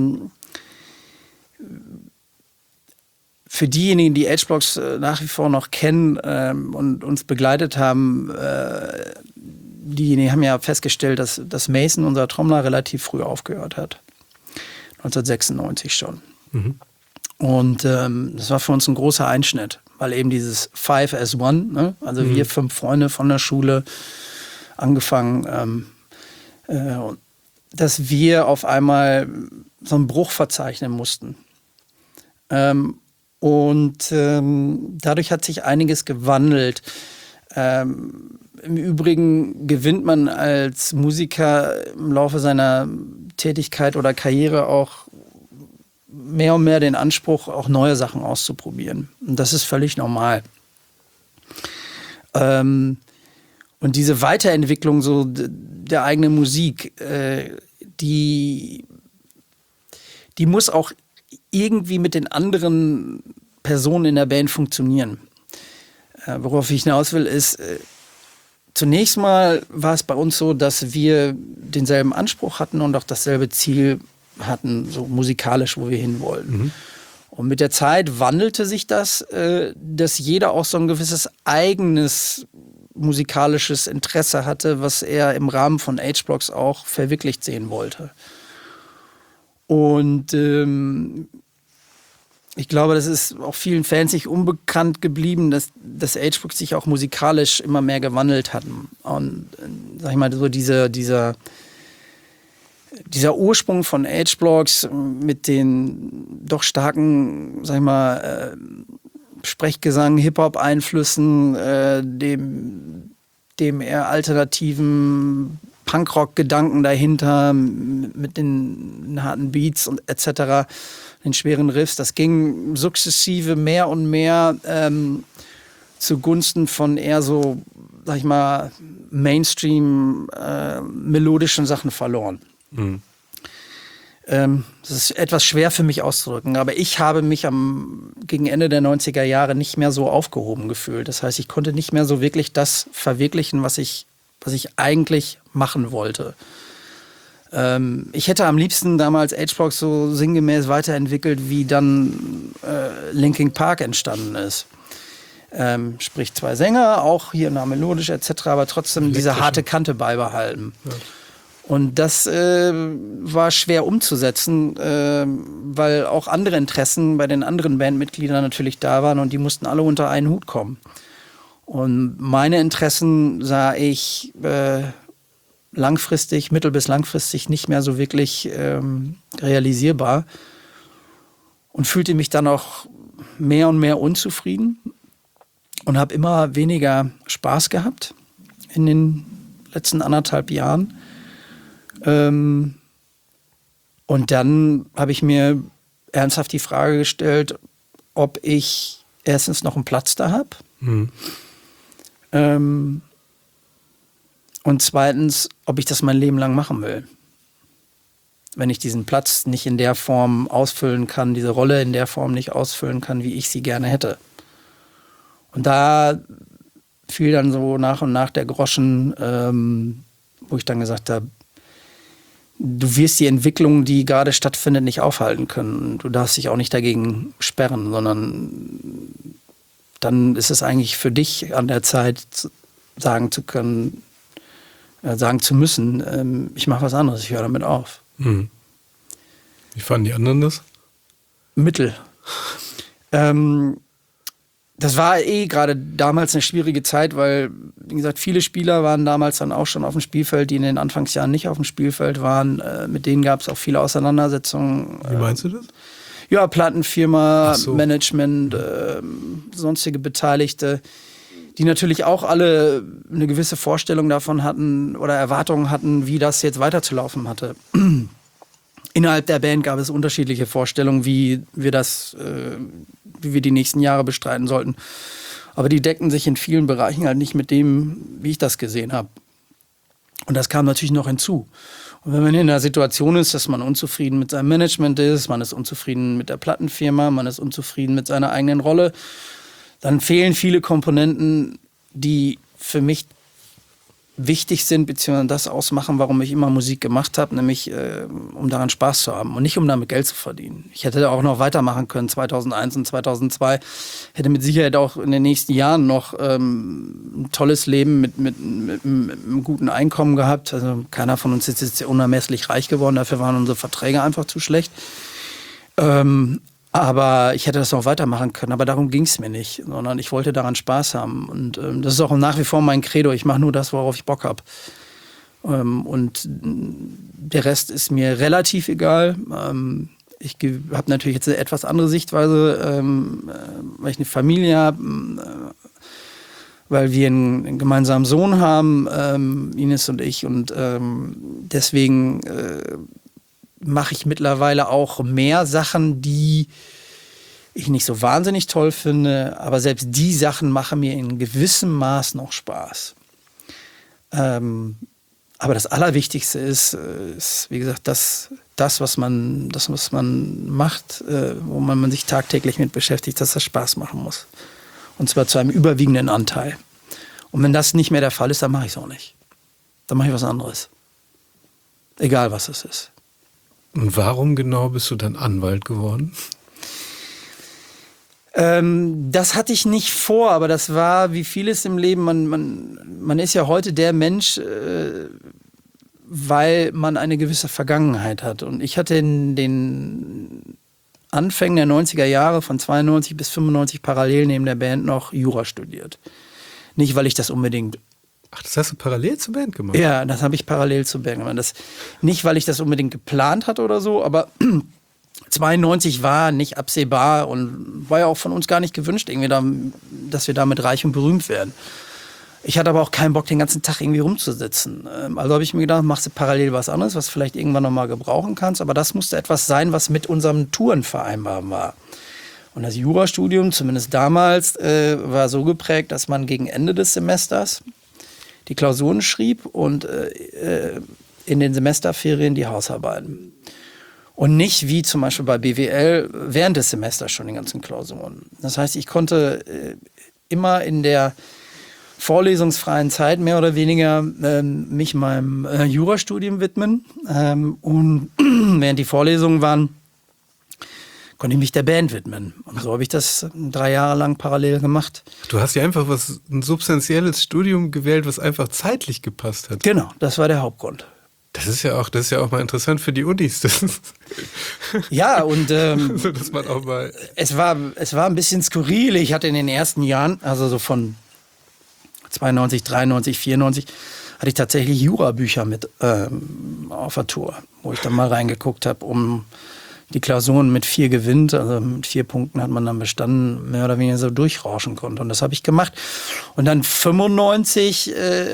Speaker 1: für diejenigen, die H-Blocks nach wie vor noch kennen und uns begleitet haben, diejenigen haben ja festgestellt, dass Mason, unser Trommler, relativ früh aufgehört hat. 1996 schon. Mhm. Und das war für uns ein großer Einschnitt, weil eben dieses 5 as 1, ne? Also wir 5 Freunde von der Schule, angefangen, dass wir auf einmal so einen Bruch verzeichnen mussten. Dadurch hat sich einiges gewandelt. Im Übrigen gewinnt man als Musiker im Laufe seiner Tätigkeit oder Karriere auch mehr und mehr den Anspruch, auch neue Sachen auszuprobieren. Und das ist völlig normal. Und diese Weiterentwicklung so der eigenen Musik, die muss auch irgendwie mit den anderen Personen in der Band funktionieren. Worauf ich hinaus will, ist, zunächst mal war es bei uns so, dass wir denselben Anspruch hatten und auch dasselbe Ziel hatten, so musikalisch, wo wir hin wollten. Mhm. Und mit der Zeit wandelte sich das, dass jeder auch so ein gewisses eigenes musikalisches Interesse hatte, was er im Rahmen von H-Blocks auch verwirklicht sehen wollte. Und ich glaube, das ist auch vielen Fans nicht unbekannt geblieben, dass H-Blocks sich auch musikalisch immer mehr gewandelt hatten. Und sag ich mal, so dieser Ursprung von H-Blocks mit den doch starken, sag ich mal, Sprechgesang, Hip-Hop-Einflüssen, dem eher alternativen Punkrock-Gedanken dahinter, mit den harten Beats und etc., den schweren Riffs, das ging sukzessive mehr und mehr zugunsten von eher so, sag ich mal, Mainstream melodischen Sachen verloren. Mhm. Das ist etwas schwer für mich auszudrücken, aber ich habe mich gegen Ende der 90er Jahre nicht mehr so aufgehoben gefühlt. Das heißt, ich konnte nicht mehr so wirklich das verwirklichen, was ich eigentlich machen wollte. Ich hätte am liebsten damals H-Box so sinngemäß weiterentwickelt, wie dann Linkin Park entstanden ist. Sprich 2 Sänger, auch hier melodisch etc., aber trotzdem diese harte Kante beibehalten. Ja. Und das war schwer umzusetzen, weil auch andere Interessen bei den anderen Bandmitgliedern natürlich da waren und die mussten alle unter einen Hut kommen. Und meine Interessen sah ich langfristig, mittel- bis langfristig nicht mehr so wirklich realisierbar und fühlte mich dann auch mehr und mehr unzufrieden und habe immer weniger Spaß gehabt in den letzten 1,5 Jahren. Und dann habe ich mir ernsthaft die Frage gestellt, ob ich erstens noch einen Platz da habe. Und zweitens, ob ich das mein Leben lang machen will. Wenn ich diesen Platz nicht in der Form ausfüllen kann, diese Rolle in der Form nicht ausfüllen kann, wie ich sie gerne hätte. Und da fiel dann so nach und nach der Groschen, wo ich dann gesagt habe, du wirst die Entwicklung, die gerade stattfindet, nicht aufhalten können. Du darfst dich auch nicht dagegen sperren, sondern dann ist es eigentlich für dich an der Zeit, sagen zu können, sagen zu müssen, ich mache was anderes, ich höre damit auf.
Speaker 3: Wie fanden die anderen das?
Speaker 1: Mittel. Das war gerade damals eine schwierige Zeit, weil, wie gesagt, viele Spieler waren damals dann auch schon auf dem Spielfeld, die in den Anfangsjahren nicht auf dem Spielfeld waren. Mit denen gab es auch viele Auseinandersetzungen.
Speaker 3: Wie meinst du das?
Speaker 1: Ja, Plattenfirma, Management, sonstige Beteiligte, die natürlich auch alle eine gewisse Vorstellung davon hatten oder Erwartungen hatten, wie das jetzt weiterzulaufen hatte. Innerhalb der Band gab es unterschiedliche Vorstellungen, wie wir die nächsten Jahre bestreiten sollten. Aber die deckten sich in vielen Bereichen halt nicht mit dem, wie ich das gesehen habe. Und das kam natürlich noch hinzu. Und wenn man in einer Situation ist, dass man unzufrieden mit seinem Management ist, man ist unzufrieden mit der Plattenfirma, man ist unzufrieden mit seiner eigenen Rolle, dann fehlen viele Komponenten, die für mich wichtig sind, beziehungsweise das ausmachen, warum ich immer Musik gemacht habe, nämlich um daran Spaß zu haben und nicht um damit Geld zu verdienen. Ich hätte auch noch weitermachen können, 2001 und 2002, hätte mit Sicherheit auch in den nächsten Jahren noch ein tolles Leben mit einem guten Einkommen gehabt. Also keiner von uns ist jetzt unermesslich reich geworden, dafür waren unsere Verträge einfach zu schlecht. Aber ich hätte das noch weitermachen können, aber darum ging es mir nicht, sondern ich wollte daran Spaß haben. Und das ist auch nach wie vor mein Credo, ich mache nur das, worauf ich Bock habe. Und der Rest ist mir relativ egal. Ich habe natürlich jetzt eine etwas andere Sichtweise, weil ich eine Familie habe, weil wir einen gemeinsamen Sohn haben, Ines und ich. Und deswegen mache ich mittlerweile auch mehr Sachen, die ich nicht so wahnsinnig toll finde, aber selbst die Sachen machen mir in gewissem Maß noch Spaß. Aber das Allerwichtigste ist, wie gesagt, das, was man macht, wo man sich tagtäglich mit beschäftigt, dass das Spaß machen muss. Und zwar zu einem überwiegenden Anteil. Und wenn das nicht mehr der Fall ist, dann mache ich es auch nicht. Dann mache ich was anderes. Egal, was es ist.
Speaker 3: Und warum genau bist du dann Anwalt geworden?
Speaker 1: Das hatte ich nicht vor, aber das war wie vieles im Leben. Man ist ja heute der Mensch, weil man eine gewisse Vergangenheit hat. Und ich hatte in den Anfängen der 90er Jahre von 92 bis 95 parallel neben der Band noch Jura studiert. Nicht, weil ich das unbedingt...
Speaker 3: Ach, das hast du parallel zur Band gemacht?
Speaker 1: Ja, das habe ich parallel zur Band gemacht. Nicht, weil ich das unbedingt geplant hatte oder so, aber 92 war nicht absehbar und war ja auch von uns gar nicht gewünscht, irgendwie dass wir damit reich und berühmt werden. Ich hatte aber auch keinen Bock, den ganzen Tag irgendwie rumzusitzen. Also habe ich mir gedacht, machst du parallel was anderes, was du vielleicht irgendwann nochmal gebrauchen kannst. Aber das musste etwas sein, was mit unserem Touren vereinbar war. Und das Jurastudium, zumindest damals, war so geprägt, dass man gegen Ende des Semesters die Klausuren schrieb und in den Semesterferien die Hausarbeiten. Und nicht wie zum Beispiel bei BWL während des Semesters schon die ganzen Klausuren. Das heißt, ich konnte immer in der vorlesungsfreien Zeit mehr oder weniger mich meinem Jurastudium widmen. Und während die Vorlesungen waren, konnte ich mich der Band widmen. Und so habe ich das 3 Jahre lang parallel gemacht.
Speaker 3: Du hast ja einfach ein substanzielles Studium gewählt, was einfach zeitlich gepasst hat.
Speaker 1: Genau, das war der Hauptgrund.
Speaker 3: Das ist ja auch mal interessant für die Unis.
Speaker 1: Ja, und
Speaker 3: also, dass man auch mal
Speaker 1: es war ein bisschen skurril. Ich hatte in den ersten Jahren, also so von 92, 93, 94, hatte ich tatsächlich Jurabücher mit auf der Tour, wo ich dann mal reingeguckt habe, um die Klausuren mit 4 gewinnt, also mit 4 Punkten hat man dann bestanden, mehr oder weniger so durchrauschen konnte. Und das habe ich gemacht. Und dann 95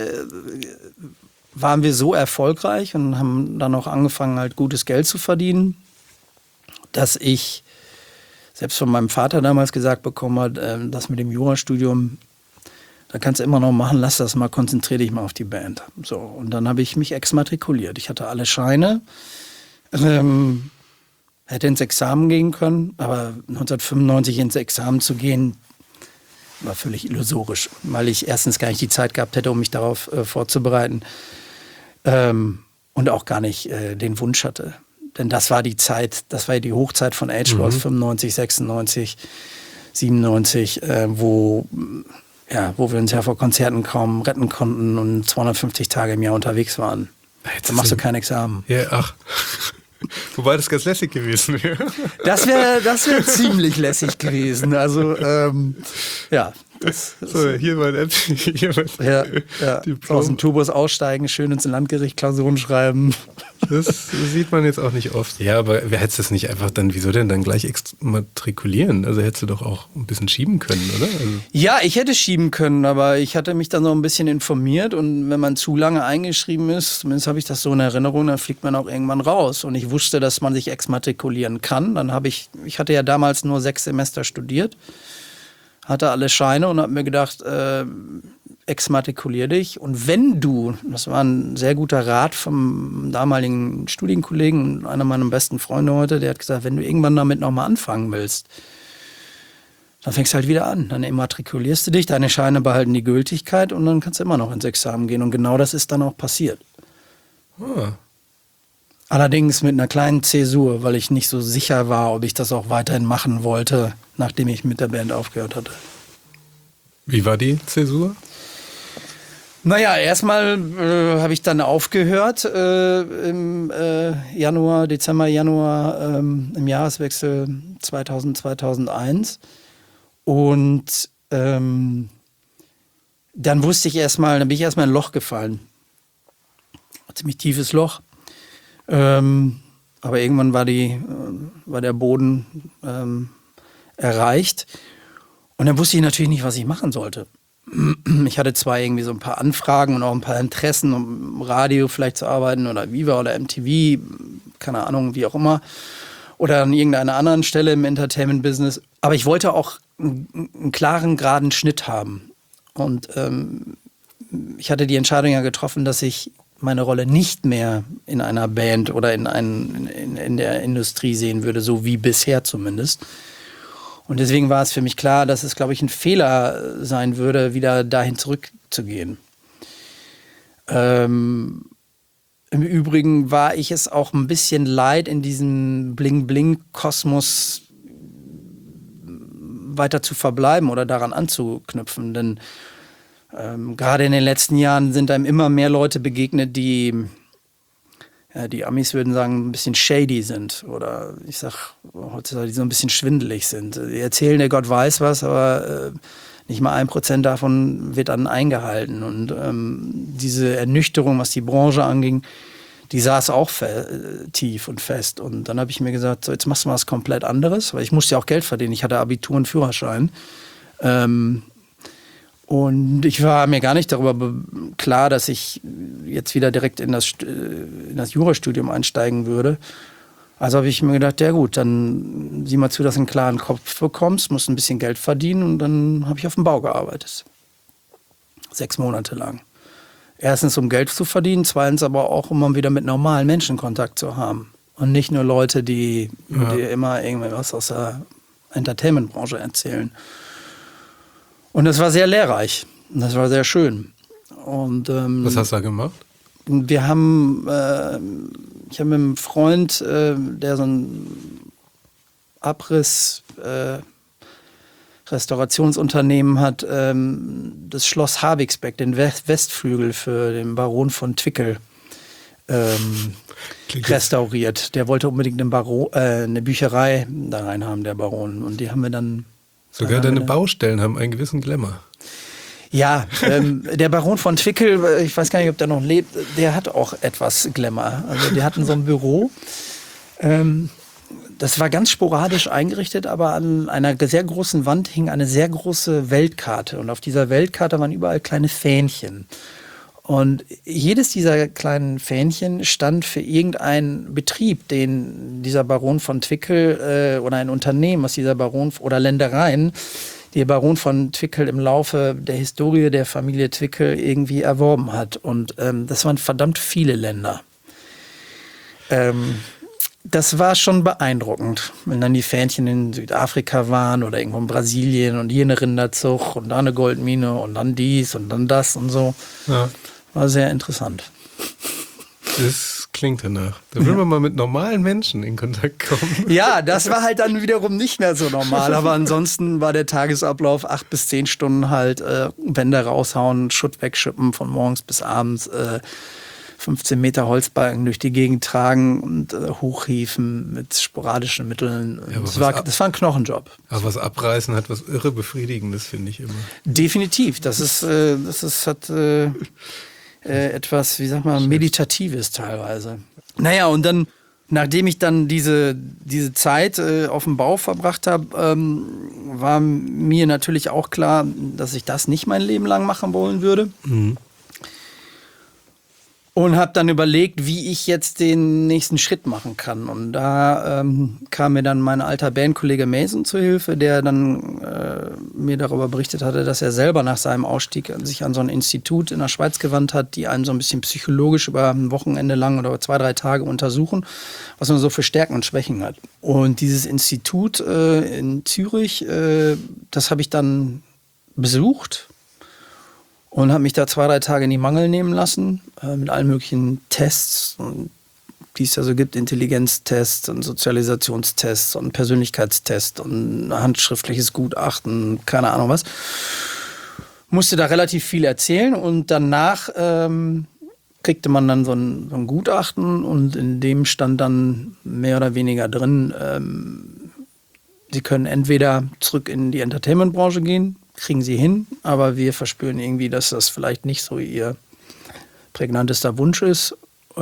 Speaker 1: waren wir so erfolgreich und haben dann auch angefangen, halt gutes Geld zu verdienen, dass ich selbst von meinem Vater damals gesagt bekommen habe, das mit dem Jurastudium, da kannst du immer noch machen, lass das mal, konzentriere dich mal auf die Band. So, und dann habe ich mich exmatrikuliert. Ich hatte alle Scheine, hätte ins Examen gehen können, aber 1995 ins Examen zu gehen, war völlig illusorisch, weil ich erstens gar nicht die Zeit gehabt hätte, um mich darauf vorzubereiten und auch gar nicht den Wunsch hatte. Denn das war die Zeit, das war die Hochzeit von Age Loss, 95, 96, 97, wo wir uns ja vor Konzerten kaum retten konnten und 250 Tage im Jahr unterwegs waren. Da machst du kein Examen.
Speaker 3: Ja, ach. Wobei das ganz lässig gewesen wäre.
Speaker 1: Das wär ziemlich lässig gewesen. Also, ja.
Speaker 3: So, hier mein
Speaker 1: Diplom. Aus dem Tourbus aussteigen, schön ins Landgericht Klausuren schreiben.
Speaker 3: Das sieht man jetzt auch nicht oft. Ja, aber wer hätte es nicht einfach dann, wieso denn dann gleich exmatrikulieren? Also hättest du doch auch ein bisschen schieben können, oder? Also
Speaker 1: ja, ich hätte schieben können, aber ich hatte mich dann noch ein bisschen informiert und wenn man zu lange eingeschrieben ist, zumindest habe ich das so in Erinnerung, dann fliegt man auch irgendwann raus. Und ich wusste, dass man sich exmatrikulieren kann. Dann ich hatte ja damals nur 6 Semester studiert, hatte alle Scheine und habe mir gedacht, exmatrikulier dich. Und wenn du, das war ein sehr guter Rat vom damaligen Studienkollegen und einer meiner besten Freunde heute, der hat gesagt, wenn du irgendwann damit nochmal anfangen willst, dann fängst du halt wieder an. Dann immatrikulierst du dich, deine Scheine behalten die Gültigkeit und dann kannst du immer noch ins Examen gehen. Und genau das ist dann auch passiert. Allerdings mit einer kleinen Zäsur, weil ich nicht so sicher war, ob ich das auch weiterhin machen wollte, nachdem ich mit der Band aufgehört hatte.
Speaker 3: Wie war die Zäsur?
Speaker 1: Naja, erstmal habe ich dann aufgehört im Dezember, Januar, im Jahreswechsel 2000, 2001. Und dann wusste ich dann bin ich erstmal in ein Loch gefallen. Ein ziemlich tiefes Loch. Aber irgendwann war der Boden erreicht. Und dann wusste ich natürlich nicht, was ich machen sollte. Ich hatte zwar irgendwie so ein paar Anfragen und auch ein paar Interessen, um im Radio vielleicht zu arbeiten oder Viva oder MTV, keine Ahnung, wie auch immer. Oder an irgendeiner anderen Stelle im Entertainment-Business. Aber ich wollte auch einen klaren, geraden Schnitt haben. Und ich hatte die Entscheidung ja getroffen, dass ich meine Rolle nicht mehr in einer Band oder in der Industrie sehen würde, so wie bisher zumindest. Und deswegen war es für mich klar, dass es, glaube ich, ein Fehler sein würde, wieder dahin zurückzugehen. Im Übrigen war ich es auch ein bisschen leid, in diesem Bling-Bling-Kosmos weiter zu verbleiben oder daran anzuknüpfen. Denn gerade in den letzten Jahren sind einem immer mehr Leute begegnet, die Amis würden sagen, ein bisschen shady sind. Oder ich sag heutzutage, die so ein bisschen schwindelig sind. Die erzählen, der Gott weiß was, aber nicht mal 1% davon wird dann eingehalten. Und diese Ernüchterung, was die Branche anging, die saß auch tief und fest. Und dann habe ich mir gesagt, so, jetzt machst du mal was komplett anderes, weil ich musste ja auch Geld verdienen. Ich hatte Abitur und Führerschein. Und ich war mir gar nicht darüber klar, dass ich jetzt wieder direkt in das Jurastudium einsteigen würde. Also habe ich mir gedacht, ja gut, dann sieh mal zu, dass du einen klaren Kopf bekommst, musst ein bisschen Geld verdienen und dann habe ich auf dem Bau gearbeitet. 6 Monate lang. Erstens, um Geld zu verdienen, zweitens aber auch, um mal wieder mit normalen Menschen Kontakt zu haben. Und nicht nur Leute, die immer irgendwas aus der Entertainment-Branche erzählen. Und es war sehr lehrreich. Das war sehr schön. Und,
Speaker 3: was hast du da gemacht?
Speaker 1: Wir haben, ich habe mit einem Freund, der so ein Abriss Restaurationsunternehmen hat, das Schloss Habigsbeck, den Westflügel für den Baron von Twickel restauriert. Der wollte unbedingt eine Bücherei da rein haben, der Baron. Und die haben wir dann...
Speaker 3: Sogar deine Baustellen haben einen gewissen Glamour.
Speaker 1: Ja, der Baron von Twickel, ich weiß gar nicht, ob der noch lebt, der hat auch etwas Glamour. Also die hatten so ein Büro. Das war ganz sporadisch eingerichtet, aber an einer sehr großen Wand hing eine sehr große Weltkarte. Und auf dieser Weltkarte waren überall kleine Fähnchen. Und jedes dieser kleinen Fähnchen stand für irgendeinen Betrieb, den dieser Baron von Twickel oder ein Unternehmen aus dieser Baron oder Ländereien, die der Baron von Twickel im Laufe der Historie der Familie Twickel irgendwie erworben hat. Und das waren verdammt viele Länder. Das war schon beeindruckend, wenn dann die Fähnchen in Südafrika waren oder irgendwo in Brasilien und hier eine Rinderzucht und da eine Goldmine und dann dies und dann das und so. Ja. War sehr interessant.
Speaker 3: Das klingt danach. Da will man mal mit normalen Menschen in Kontakt kommen.
Speaker 1: Ja, das war halt dann wiederum nicht mehr so normal. Aber ansonsten war der Tagesablauf 8 bis 10 Stunden halt Wände raushauen, Schutt wegschippen von morgens bis abends, 15 Meter Holzbalken durch die Gegend tragen und hochhieven mit sporadischen Mitteln. Ja, das war ein Knochenjob.
Speaker 3: Aber was abreißen hat, was irre Befriedigendes, finde ich immer.
Speaker 1: Definitiv. Das hat etwas, wie sagt man, Meditatives teilweise. Naja, und dann, nachdem ich dann diese Zeit auf dem Bau verbracht habe, war mir natürlich auch klar, dass ich das nicht mein Leben lang machen wollen würde. Mhm. Und habe dann überlegt, wie ich jetzt den nächsten Schritt machen kann. Und da kam mir dann mein alter Bandkollege Mason zu Hilfe, der dann mir darüber berichtet hatte, dass er selber nach seinem Ausstieg sich an so ein Institut in der Schweiz gewandt hat, die einen so ein bisschen psychologisch über ein Wochenende lang oder 2-3 Tage untersuchen, was man so für Stärken und Schwächen hat. Und dieses Institut in Zürich, das habe ich dann besucht. Und habe mich da 2-3 Tage in die Mangel nehmen lassen, mit allen möglichen Tests, die es ja so gibt, Intelligenztests und Sozialisationstests und Persönlichkeitstests und handschriftliches Gutachten, keine Ahnung was. Musste da relativ viel erzählen und danach kriegte man dann so ein Gutachten und in dem stand dann mehr oder weniger drin, Sie können entweder zurück in die Entertainment-Branche gehen, kriegen sie hin, aber wir verspüren irgendwie, dass das vielleicht nicht so ihr prägnantester Wunsch ist,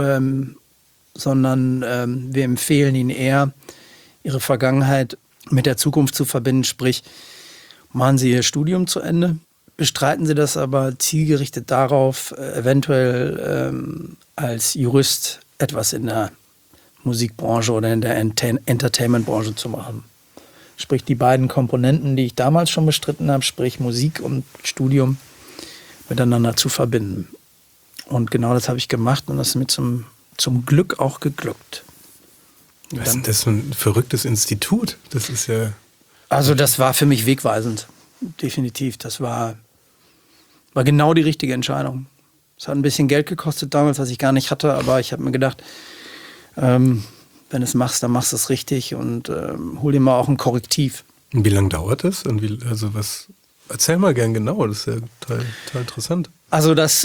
Speaker 1: sondern wir empfehlen ihnen eher, ihre Vergangenheit mit der Zukunft zu verbinden, sprich, machen sie ihr Studium zu Ende, bestreiten sie das aber zielgerichtet darauf, eventuell als Jurist etwas in der Musikbranche oder in der Entertainment-Branche zu machen. Sprich, die beiden Komponenten, die ich damals schon bestritten habe, sprich Musik und Studium, miteinander zu verbinden. Und genau das habe ich gemacht und das ist mir zum Glück auch geglückt.
Speaker 3: Was ist denn das für ein verrücktes Institut? Das ist ja...
Speaker 1: Also das war für mich wegweisend, definitiv. Das war genau die richtige Entscheidung. Es hat ein bisschen Geld gekostet damals, was ich gar nicht hatte, aber ich habe mir gedacht, wenn du es machst, dann machst du es richtig und hol dir mal auch ein Korrektiv.
Speaker 3: Und wie lange dauert das? Und erzähl mal gern genau, das ist ja total interessant.
Speaker 1: Also das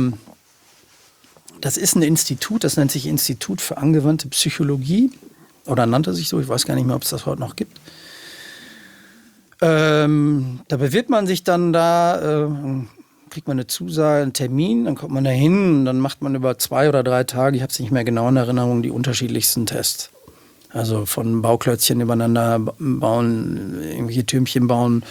Speaker 1: ist ein Institut, das nennt sich Institut für angewandte Psychologie oder nannte sich so, ich weiß gar nicht mehr, ob es das heute noch gibt. Da bewirbt man sich dann kriegt man eine Zusage, einen Termin, dann kommt man da hin und dann macht man über 2 oder 3 Tage, ich habe es nicht mehr genau in Erinnerung, die unterschiedlichsten Tests. Also von Bauklötzchen übereinander bauen, irgendwelche Türmchen bauen,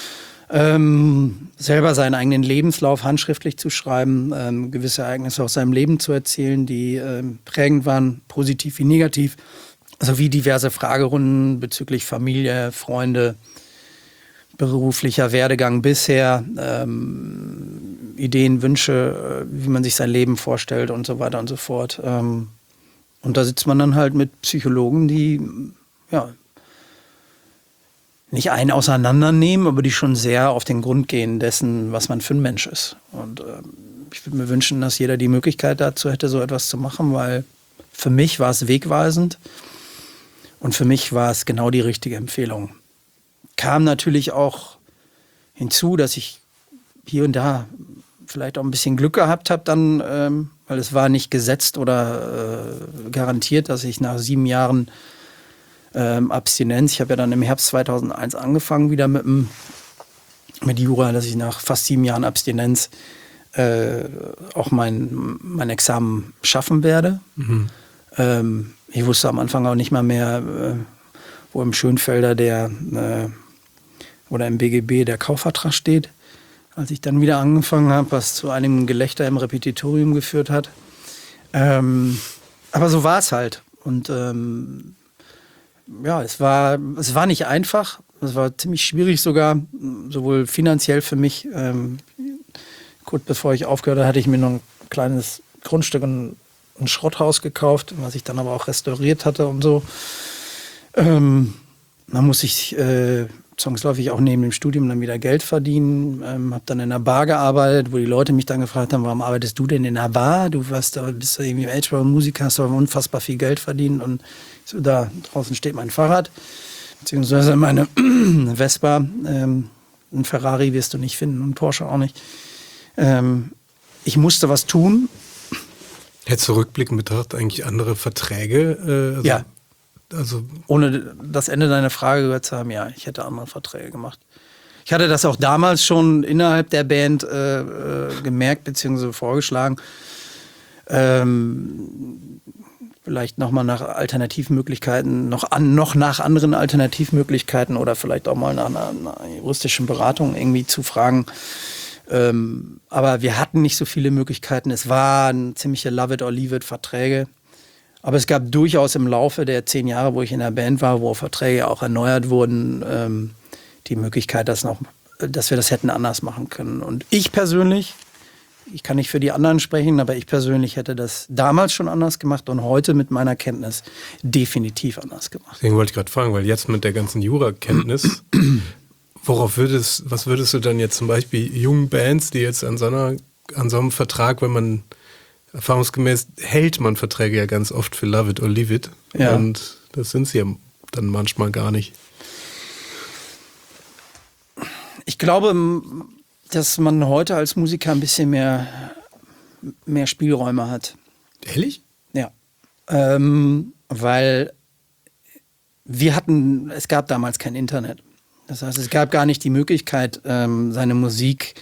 Speaker 1: selber seinen eigenen Lebenslauf handschriftlich zu schreiben, gewisse Ereignisse aus seinem Leben zu erzählen, die prägend waren, positiv wie negativ, sowie diverse Fragerunden bezüglich Familie, Freunde, beruflicher Werdegang bisher, Ideen, Wünsche, wie man sich sein Leben vorstellt und so weiter und so fort. Und da sitzt man dann halt mit Psychologen, die nicht einen auseinandernehmen, aber die schon sehr auf den Grund gehen dessen, was man für ein Mensch ist. Und ich würde mir wünschen, dass jeder die Möglichkeit dazu hätte, so etwas zu machen, weil für mich war es wegweisend und für mich war es genau die richtige Empfehlung. Kam natürlich auch hinzu, dass ich hier und da vielleicht auch ein bisschen Glück gehabt habe dann, weil es war nicht gesetzt oder garantiert, dass ich nach 7 Jahren Abstinenz, ich habe ja dann im Herbst 2001 angefangen wieder mit Jura, dass ich nach fast 7 Jahren Abstinenz auch mein Examen schaffen werde. Ich wusste am Anfang auch nicht mal mehr, wo im Schönfelder oder im BGB der Kaufvertrag steht. Als ich dann wieder angefangen habe, was zu einem Gelächter im Repetitorium geführt hat. Aber so war es halt. Und ja, es war nicht einfach. Es war ziemlich schwierig sogar, sowohl finanziell für mich. Kurz bevor ich aufgehört habe, hatte ich mir noch ein kleines Grundstück und ein Schrotthaus gekauft, was ich dann aber auch restauriert hatte und so. Man muss sich zwangsläufig auch neben dem Studium dann wieder Geld verdienen. Habe dann in einer Bar gearbeitet, wo die Leute mich dann gefragt haben, warum arbeitest du denn in einer Bar? Du bist irgendwie im Edgeborough Musiker, hast aber unfassbar viel Geld verdient. Und so, da draußen steht mein Fahrrad, beziehungsweise meine Vespa. Ein Ferrari wirst du nicht finden und Porsche auch nicht. Ich musste was tun.
Speaker 3: Hättest du rückblickend betrachtet eigentlich andere Verträge?
Speaker 1: Ja.
Speaker 3: Also
Speaker 1: ohne das Ende deiner Frage gehört zu haben, ja, ich hätte andere Verträge gemacht. Ich hatte das auch damals schon innerhalb der Band gemerkt, beziehungsweise vorgeschlagen. Vielleicht nochmal nach Alternativmöglichkeiten, noch nach anderen Alternativmöglichkeiten oder vielleicht auch mal nach einer juristischen Beratung irgendwie zu fragen. Aber wir hatten nicht so viele Möglichkeiten. Es waren ziemliche Love-it-or-leave-it-Verträge. Aber es gab durchaus im Laufe der 10 Jahre, wo ich in der Band war, wo Verträge auch erneuert wurden, die Möglichkeit, dass wir das hätten anders machen können. Und ich persönlich, ich kann nicht für die anderen sprechen, aber ich persönlich hätte das damals schon anders gemacht und heute mit meiner Kenntnis definitiv anders gemacht.
Speaker 3: Deswegen wollte ich gerade fragen, weil jetzt mit der ganzen Jura-Kenntnis, was würdest du dann jetzt zum Beispiel jungen Bands, die jetzt an so einem Vertrag, wenn man erfahrungsgemäß hält man Verträge ja ganz oft für Love It or Leave It.
Speaker 1: Ja.
Speaker 3: Und das sind sie ja dann manchmal gar nicht.
Speaker 1: Ich glaube, dass man heute als Musiker ein bisschen mehr Spielräume hat.
Speaker 3: Ehrlich?
Speaker 1: Ja. Weil es gab damals kein Internet. Das heißt, es gab gar nicht die Möglichkeit, seine Musik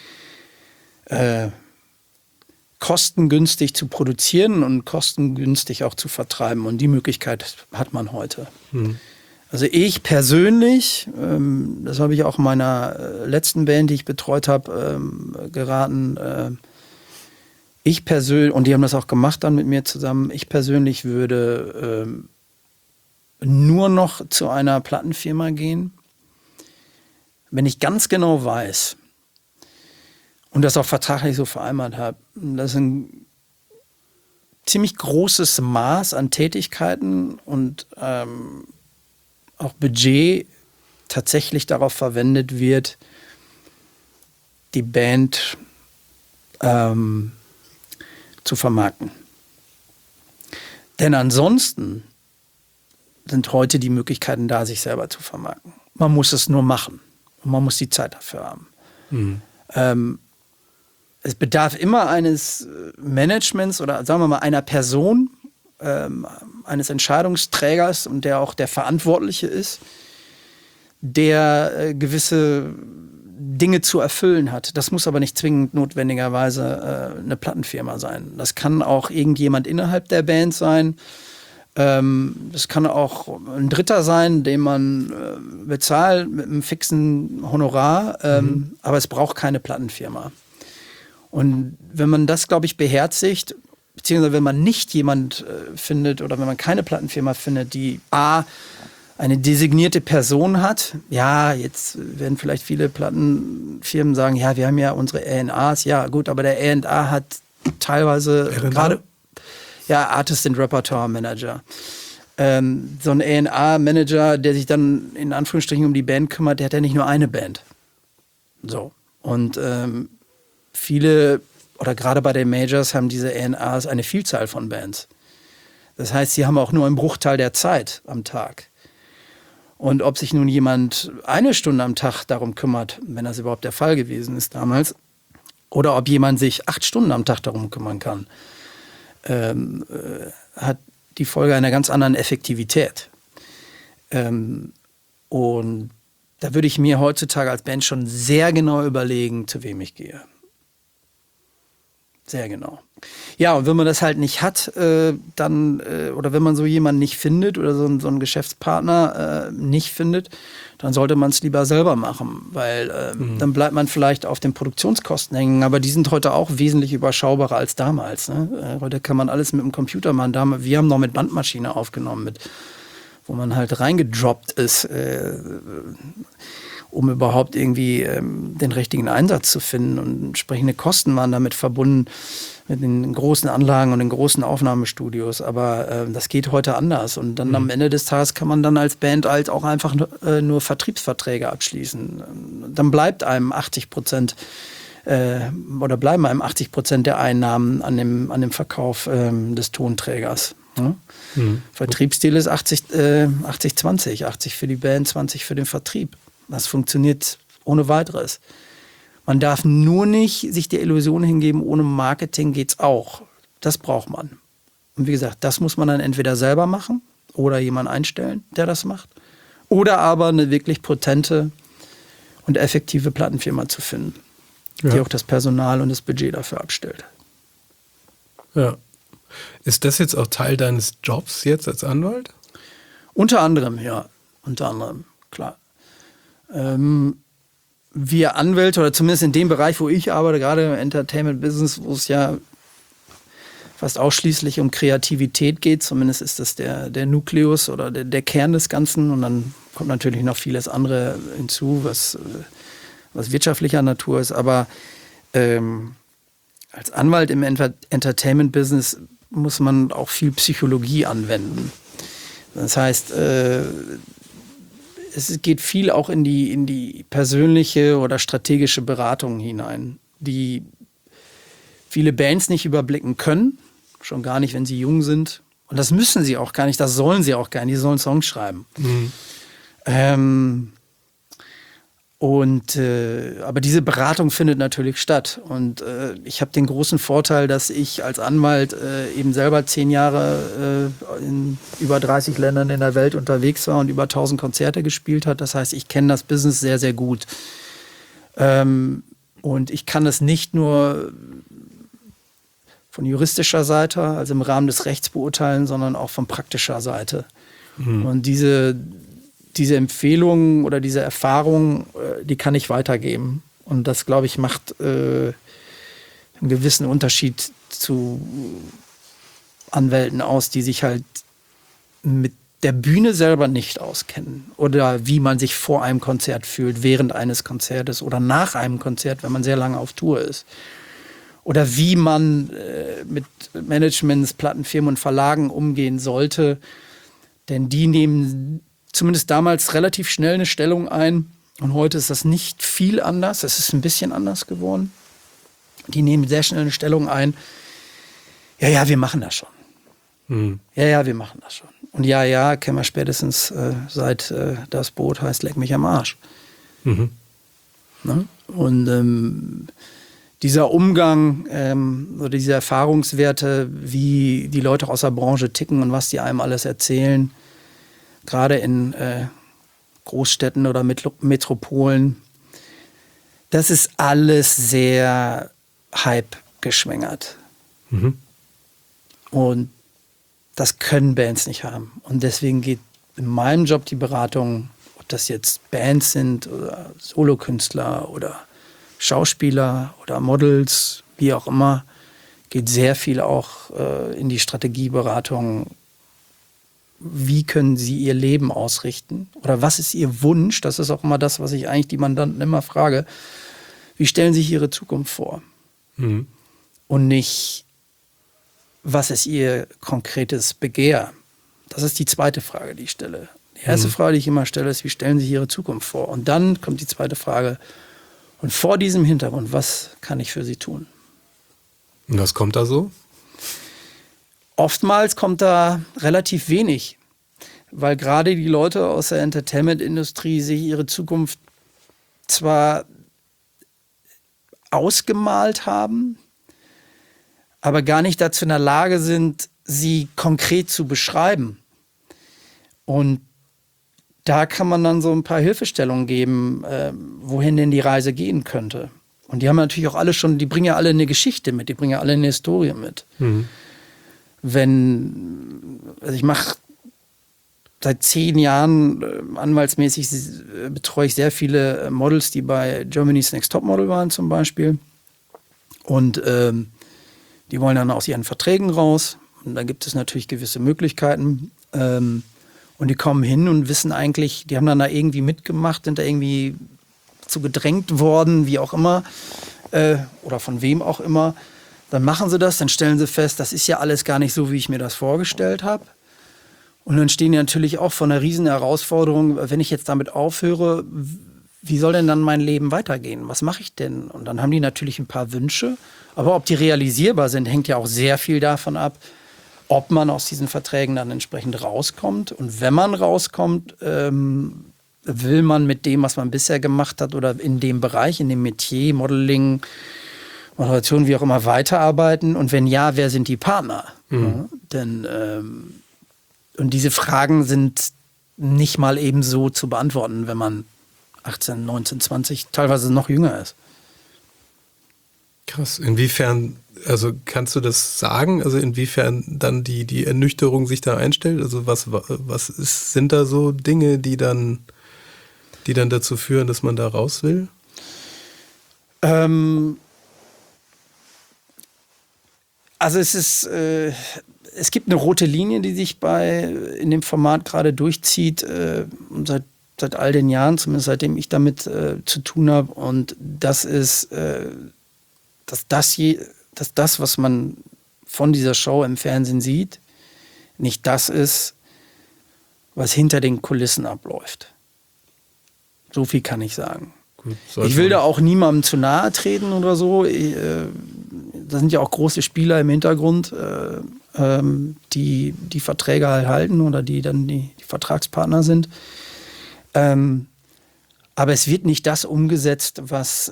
Speaker 1: kostengünstig zu produzieren und kostengünstig auch zu vertreiben. Und die Möglichkeit hat man heute. Also ich persönlich, das habe ich auch meiner letzten Band, die ich betreut habe, geraten, ich persönlich, und die haben das auch gemacht dann mit mir zusammen, ich persönlich würde nur noch zu einer Plattenfirma gehen, wenn ich ganz genau weiß, und das auch vertraglich so vereinbart habe, dass ein ziemlich großes Maß an Tätigkeiten und auch Budget tatsächlich darauf verwendet wird, die Band zu vermarkten. Denn ansonsten sind heute die Möglichkeiten da, sich selber zu vermarkten. Man muss es nur machen und man muss die Zeit dafür haben. Es bedarf immer eines Managements oder sagen wir mal einer Person, eines Entscheidungsträgers und der auch der Verantwortliche ist, der gewisse Dinge zu erfüllen hat. Das muss aber nicht zwingend notwendigerweise eine Plattenfirma sein. Das kann auch irgendjemand innerhalb der Band sein. Das kann auch ein Dritter sein, den man bezahlt mit einem fixen Honorar, aber es braucht keine Plattenfirma. Und wenn man das, glaube ich, beherzigt, beziehungsweise wenn man nicht jemand findet oder wenn man keine Plattenfirma findet, die eine designierte Person hat, ja, jetzt werden vielleicht viele Plattenfirmen sagen, ja, wir haben ja unsere A&Rs, ja gut, aber der A&R hat teilweise gerade Artist and Repertoire Manager. So ein A&R-Manager, der sich dann in Anführungsstrichen um die Band kümmert, der hat ja nicht nur eine Band. So. Und viele, oder gerade bei den Majors, haben diese A&Rs eine Vielzahl von Bands. Das heißt, sie haben auch nur einen Bruchteil der Zeit am Tag. Und ob sich nun jemand 1 Stunde am Tag darum kümmert, wenn das überhaupt der Fall gewesen ist damals, oder ob jemand sich 8 Stunden am Tag darum kümmern kann, hat die Folge einer ganz anderen Effektivität. Und da würde ich mir heutzutage als Band schon sehr genau überlegen, zu wem ich gehe. Sehr genau. Ja, und wenn man das halt nicht hat, dann, oder wenn man so jemanden nicht findet oder so einen Geschäftspartner nicht findet, dann sollte man es lieber selber machen, weil dann bleibt man vielleicht auf den Produktionskosten hängen, aber die sind heute auch wesentlich überschaubarer als damals. Ne? Heute kann man alles mit dem Computer machen. Wir haben noch mit Bandmaschine aufgenommen, wo man halt reingedroppt ist, um überhaupt irgendwie den richtigen Einsatz zu finden. Und entsprechende Kosten waren damit verbunden mit den großen Anlagen und den großen Aufnahmestudios. Aber das geht heute anders. Und dann am Ende des Tages kann man dann als Band halt auch einfach nur Vertriebsverträge abschließen. Dann bleibt einem 80% oder bleiben einem 80% der Einnahmen an dem Verkauf des Tonträgers. Ne? Vertriebsstil ist 80-20. 80 für die Band, 20 für den Vertrieb. Das funktioniert ohne weiteres. Man darf nur nicht sich der Illusion hingeben, ohne Marketing geht's auch. Das braucht man. Und wie gesagt, das muss man dann entweder selber machen oder jemanden einstellen, der das macht. Oder aber eine wirklich potente und effektive Plattenfirma zu finden, die auch das Personal und das Budget dafür abstellt.
Speaker 3: Ja. Ist das jetzt auch Teil deines Jobs jetzt als Anwalt?
Speaker 1: Unter anderem, ja. Unter anderem, klar. Wir Anwälte, oder zumindest in dem Bereich, wo ich arbeite, gerade im Entertainment-Business, wo es ja fast ausschließlich um Kreativität geht, zumindest ist das der Nukleus oder der Kern des Ganzen. Und dann kommt natürlich noch vieles andere hinzu, was wirtschaftlicher Natur ist. Aber als Anwalt im Entertainment-Business muss man auch viel Psychologie anwenden. Das heißt, es geht viel auch in die persönliche oder strategische Beratung hinein, die viele Bands nicht überblicken können, schon gar nicht, wenn sie jung sind. Und das müssen sie auch gar nicht, das sollen sie auch gar nicht, die sollen Songs schreiben. Aber diese Beratung findet natürlich statt. Und ich habe den großen Vorteil, dass ich als Anwalt eben selber 10 Jahre in über 30 Ländern in der Welt unterwegs war und über 1000 Konzerte gespielt hat. Das heißt, ich kenne das Business sehr, sehr gut. Und ich kann es nicht nur von juristischer Seite, also im Rahmen des Rechts beurteilen, sondern auch von praktischer Seite. Und diese Empfehlungen oder diese Erfahrungen, die kann ich weitergeben. Und das, glaube ich, macht einen gewissen Unterschied zu Anwälten aus, die sich halt mit der Bühne selber nicht auskennen. Oder wie man sich vor einem Konzert fühlt, während eines Konzertes oder nach einem Konzert, wenn man sehr lange auf Tour ist. Oder wie man mit Managements, Plattenfirmen und Verlagen umgehen sollte. Denn die nehmen zumindest damals relativ schnell eine Stellung ein. Und heute ist das nicht viel anders. Es ist ein bisschen anders geworden. Die nehmen sehr schnell eine Stellung ein. Ja, wir machen das schon. Ja, wir machen das schon. Und ja, kennen wir spätestens seit das Boot heißt Leck mich am Arsch. Ne? Und dieser Umgang oder diese Erfahrungswerte, wie die Leute aus der Branche ticken und was die einem alles erzählen, gerade in Großstädten oder Metropolen, das ist alles sehr Hype geschwängert. Und das können Bands nicht haben. Und deswegen geht in meinem Job die Beratung, ob das jetzt Bands sind oder Solokünstler oder Schauspieler oder Models, wie auch immer, geht sehr viel auch in die Strategieberatung. Wie können sie ihr Leben ausrichten? Oder was ist ihr Wunsch? Das ist auch immer das, was ich eigentlich die Mandanten immer frage. Wie stellen sie sich ihre Zukunft vor? Und nicht, was ist ihr konkretes Begehr? Das ist die zweite Frage, die ich stelle. Die erste Frage, die ich immer stelle, ist, wie stellen Sie sich Ihre Zukunft vor? Und dann kommt die zweite Frage, und vor diesem Hintergrund, was kann ich für Sie tun?
Speaker 3: Und was kommt da so?
Speaker 1: Oftmals kommt da relativ wenig, weil gerade die Leute aus der Entertainment-Industrie sich ihre Zukunft zwar ausgemalt haben, aber gar nicht dazu in der Lage sind, sie konkret zu beschreiben. Und da kann man dann so ein paar Hilfestellungen geben, wohin denn die Reise gehen könnte. Und die haben natürlich auch alle schon, die bringen ja alle eine Geschichte mit, die bringen ja alle eine Historie mit. Also ich mache seit 10 Jahren anwaltsmäßig, betreue ich sehr viele Models, die bei Germany's Next Topmodel waren zum Beispiel. Und die wollen dann aus ihren Verträgen raus. Und da gibt es natürlich gewisse Möglichkeiten. Und die kommen hin und wissen eigentlich, die haben dann da irgendwie mitgemacht, sind da irgendwie zu gedrängt worden, wie auch immer, oder von wem auch immer. Dann machen sie das, dann stellen sie fest, das ist ja alles gar nicht so, wie ich mir das vorgestellt habe. Und dann stehen die natürlich auch vor einer riesen Herausforderung, wenn ich jetzt damit aufhöre, wie soll denn dann mein Leben weitergehen? Was mache ich denn? Und dann haben die natürlich ein paar Wünsche, aber ob die realisierbar sind, hängt ja auch sehr viel davon ab, ob man aus diesen Verträgen dann entsprechend rauskommt. Und wenn man rauskommt, will man mit dem, was man bisher gemacht hat oder in dem Bereich, in dem Metier, Modeling, Moderation, wie auch immer, weiterarbeiten? Und wenn ja, wer sind die Partner? Ja, denn und diese Fragen sind nicht mal eben so zu beantworten, wenn man 18, 19, 20, teilweise noch jünger ist.
Speaker 3: Krass. Inwiefern, also kannst du das sagen? Also inwiefern dann die Ernüchterung sich da einstellt? Also sind da so Dinge, die dann dazu führen, dass man da raus will?
Speaker 1: Also es gibt eine rote Linie, die sich in dem Format gerade durchzieht, seit all den Jahren, zumindest seitdem ich damit zu tun habe. Und das ist, dass das, was man von dieser Show im Fernsehen sieht, nicht das ist, was hinter den Kulissen abläuft. So viel kann ich sagen.
Speaker 3: Gut,
Speaker 1: ich will da auch niemandem zu nahe treten oder so. Da sind ja auch große Spieler im Hintergrund, die Verträge halt halten oder die dann die Vertragspartner sind. Aber es wird nicht das umgesetzt, was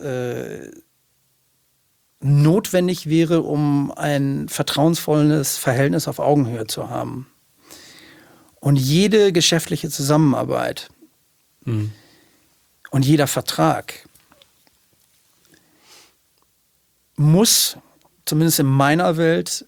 Speaker 1: notwendig wäre, um ein vertrauensvolles Verhältnis auf Augenhöhe zu haben. Und jede geschäftliche Zusammenarbeit und jeder Vertrag muss, zumindest in meiner Welt,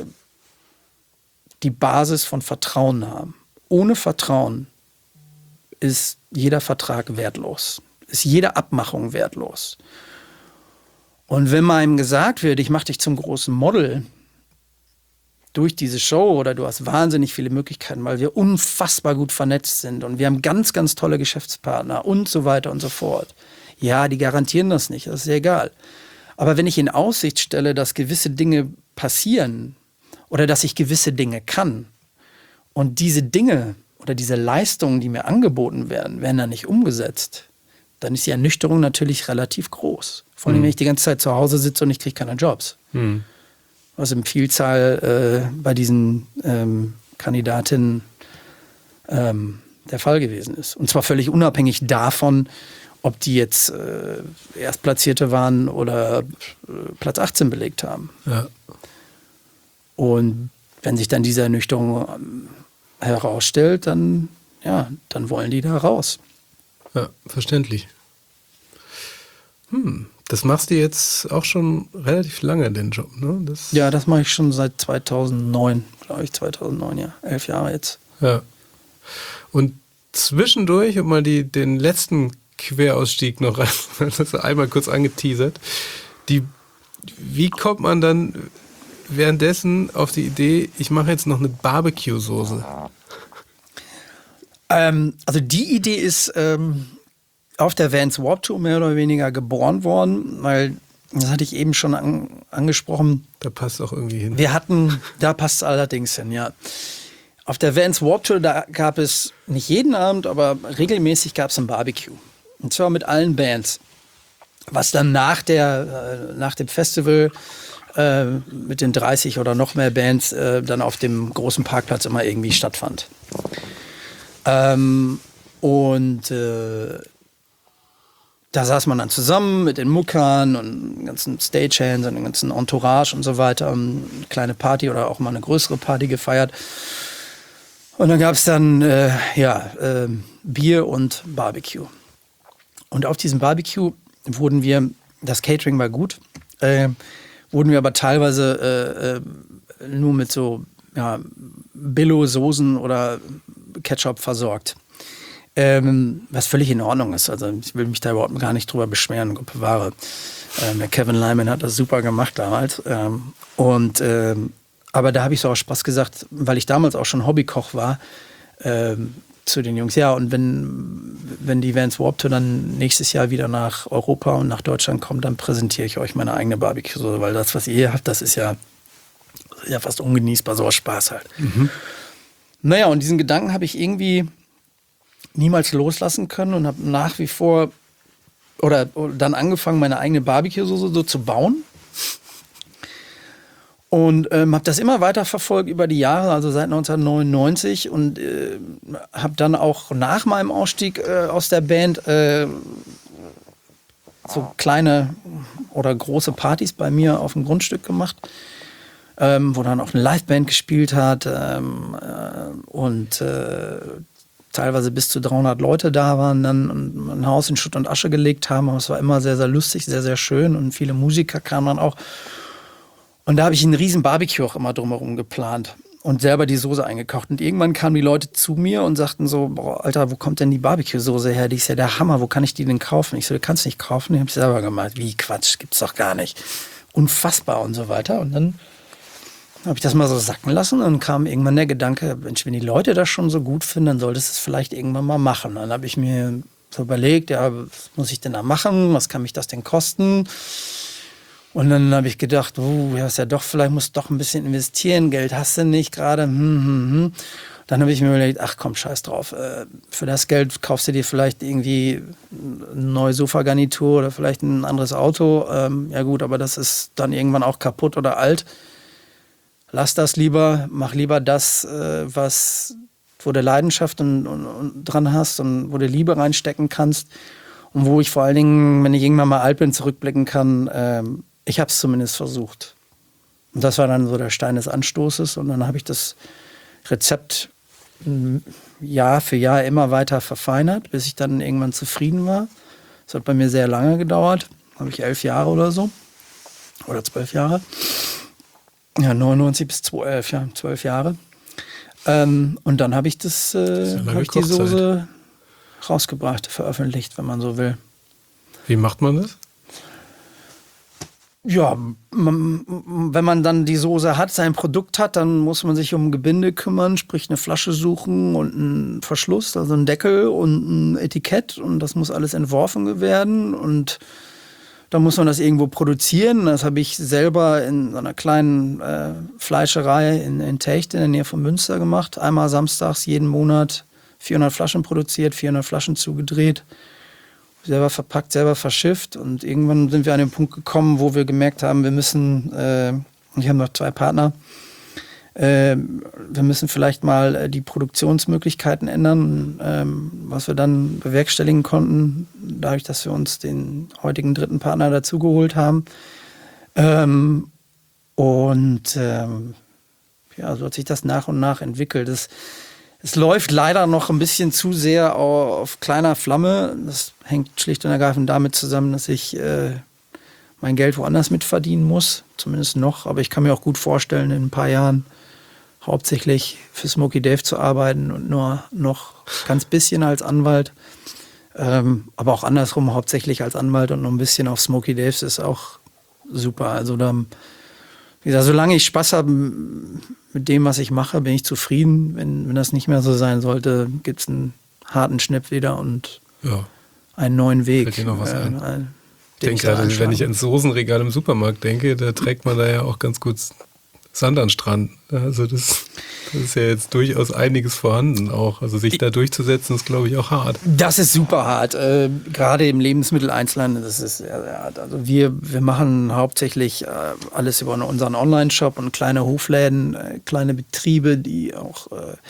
Speaker 1: die Basis von Vertrauen haben. Ohne Vertrauen ist jeder Vertrag wertlos, ist jede Abmachung wertlos. Und wenn einem gesagt wird, ich mache dich zum großen Model durch diese Show oder du hast wahnsinnig viele Möglichkeiten, weil wir unfassbar gut vernetzt sind und wir haben ganz, ganz tolle Geschäftspartner und so weiter und so fort. Ja, die garantieren das nicht, das ist ja egal. Aber wenn ich in Aussicht stelle, dass gewisse Dinge passieren oder dass ich gewisse Dinge kann und diese Dinge oder diese Leistungen, die mir angeboten werden dann nicht umgesetzt, dann ist die Ernüchterung natürlich relativ groß. Vor allem, wenn ich die ganze Zeit zu Hause sitze und ich kriege keine Jobs. Was in Vielzahl bei diesen Kandidatinnen der Fall gewesen ist. Und zwar völlig unabhängig davon, ob die jetzt Erstplatzierte waren oder Platz 18 belegt haben.
Speaker 3: Ja.
Speaker 1: Und wenn sich dann diese Ernüchterung herausstellt, dann wollen die da raus.
Speaker 3: Ja, verständlich. Das machst du jetzt auch schon relativ lange, den Job, ne?
Speaker 1: Das mache ich schon seit 2009, glaube ich, 2009, ja. 11 Jahre jetzt.
Speaker 3: Ja. Und zwischendurch, um mal den letzten Querausstieg noch rein, das einmal kurz angeteasert, wie kommt man dann währenddessen auf die Idee, ich mache jetzt noch eine Barbecue-Soße?
Speaker 1: Also die Idee ist auf der Vans Warped Tour mehr oder weniger geboren worden, weil, das hatte ich eben schon angesprochen.
Speaker 3: Da passt auch irgendwie hin.
Speaker 1: Da passt es allerdings hin, ja. auf der Vans Warped Tour, da gab es nicht jeden Abend, aber regelmäßig gab es ein Barbecue. Und zwar mit allen Bands. Was dann nach dem Festival mit den 30 oder noch mehr Bands dann auf dem großen Parkplatz immer irgendwie stattfand. Da saß man dann zusammen mit den Muckern und den ganzen Stagehands und den ganzen Entourage und so weiter. Und eine kleine Party oder auch mal eine größere Party gefeiert. Und dann gab es dann Bier und Barbecue. Und auf diesem Barbecue wurden wir, das Catering war gut, wurden wir aber teilweise nur mit so Billo-Soßen oder Ketchup versorgt. Was völlig in Ordnung ist. Also ich will mich da überhaupt gar nicht drüber beschweren, Gott bewahre. Der Kevin Lyman hat das super gemacht damals. Aber da habe ich so auch Spaß gesagt, weil ich damals auch schon Hobbykoch war, zu den Jungs. Ja, und wenn die Vans Warped Tour dann nächstes Jahr wieder nach Europa und nach Deutschland kommt, dann präsentiere ich euch meine eigene Barbecue-Soße, weil das, was ihr hier habt, das ist ja fast ungenießbar, so aus Spaß halt. Mhm. Naja, und diesen Gedanken habe ich irgendwie niemals loslassen können und habe nach wie vor oder dann angefangen, meine eigene Barbecue-Soße so zu bauen. Und habe das immer weiter verfolgt über die Jahre, also seit 1999 und habe dann auch nach meinem Ausstieg aus der Band so kleine oder große Partys bei mir auf dem Grundstück gemacht, wo dann auch eine Liveband gespielt hat und teilweise bis zu 300 Leute da waren, dann ein Haus in Schutt und Asche gelegt haben. Aber es war immer sehr, sehr lustig, sehr, sehr schön und viele Musiker kamen dann auch. Und da habe ich einen riesen Barbecue auch immer drumherum geplant und selber die Soße eingekocht. Und irgendwann kamen die Leute zu mir und sagten so, boah, Alter, wo kommt denn die Barbecue-Soße her? Die ist ja der Hammer, wo kann ich die denn kaufen? Ich so, du kannst nicht kaufen, die habe ich selber gemacht. Wie, Quatsch, gibt's doch gar nicht. Unfassbar und so weiter. Und dann habe ich das mal so sacken lassen und dann kam irgendwann der Gedanke, Mensch, wenn die Leute das schon so gut finden, dann solltest du es vielleicht irgendwann mal machen. Dann habe ich mir so überlegt, ja, was muss ich denn da machen? Was kann mich das denn kosten? Und dann habe ich gedacht, ja, ist ja doch, vielleicht musst du doch ein bisschen investieren, Geld hast du nicht gerade. Dann habe ich mir überlegt, ach komm, scheiß drauf. Für das Geld kaufst du dir vielleicht irgendwie eine neue Sofagarnitur oder vielleicht ein anderes Auto. Ja gut, aber das ist dann irgendwann auch kaputt oder alt. Lass das lieber, mach lieber das, wo du Leidenschaft und dran hast und wo du Liebe reinstecken kannst. Und wo ich vor allen Dingen, wenn ich irgendwann mal alt bin, zurückblicken kann, ich habe es zumindest versucht. Und das war dann so der Stein des Anstoßes. Und dann habe ich das Rezept Jahr für Jahr immer weiter verfeinert, bis ich dann irgendwann zufrieden war. Das hat bei mir sehr lange gedauert. Habe ich 11 Jahre oder so. Oder 12 Jahre. Ja, 99 bis 2011, ja, 12 Jahre. Und dann habe ich die Soße rausgebracht, veröffentlicht, wenn man so will.
Speaker 3: Wie macht man das?
Speaker 1: Ja, wenn man dann die Soße hat, sein Produkt hat, dann muss man sich um Gebinde kümmern, sprich eine Flasche suchen und einen Verschluss, also einen Deckel und ein Etikett und das muss alles entworfen werden und dann muss man das irgendwo produzieren. Das habe ich selber in so einer kleinen Fleischerei in Techt in der Nähe von Münster gemacht. Einmal samstags jeden Monat 400 Flaschen produziert, 400 Flaschen zugedreht. Selber verpackt, selber verschifft und irgendwann sind wir an den Punkt gekommen, wo wir gemerkt haben, wir müssen, ich habe noch 2 Partner, wir müssen vielleicht mal die Produktionsmöglichkeiten ändern, was wir dann bewerkstelligen konnten, dadurch, dass wir uns den heutigen 3. Partner dazugeholt haben. Ja, so hat sich das nach und nach entwickelt. Es läuft leider noch ein bisschen zu sehr auf kleiner Flamme. Das hängt schlicht und ergreifend damit zusammen, dass ich mein Geld woanders mitverdienen muss. Zumindest noch. Aber ich kann mir auch gut vorstellen, in ein paar Jahren hauptsächlich für Smokey Dave zu arbeiten und nur noch ganz bisschen als Anwalt. Aber auch andersrum hauptsächlich als Anwalt und noch ein bisschen auf Smokey Daves ist auch super. Also wie gesagt, solange ich Spaß habe mit dem, was ich mache, bin ich zufrieden. Wenn das nicht mehr so sein sollte, gibt es einen harten Schnipp wieder und einen neuen Weg.
Speaker 3: Fällt dir noch was ein? Ich denke gerade, wenn ich ans Soßenregal im Supermarkt denke, da trägt man da ja auch ganz gut Sand an den Strand. Also das Das ist ja jetzt durchaus einiges vorhanden auch. Also sich da durchzusetzen, ist, glaube ich, auch hart.
Speaker 1: Das ist super hart. Gerade im Lebensmitteleinzelhandel, das ist sehr, sehr hart. Also wir machen hauptsächlich alles über unseren Online-Shop und kleine Hofläden, kleine Betriebe, die auch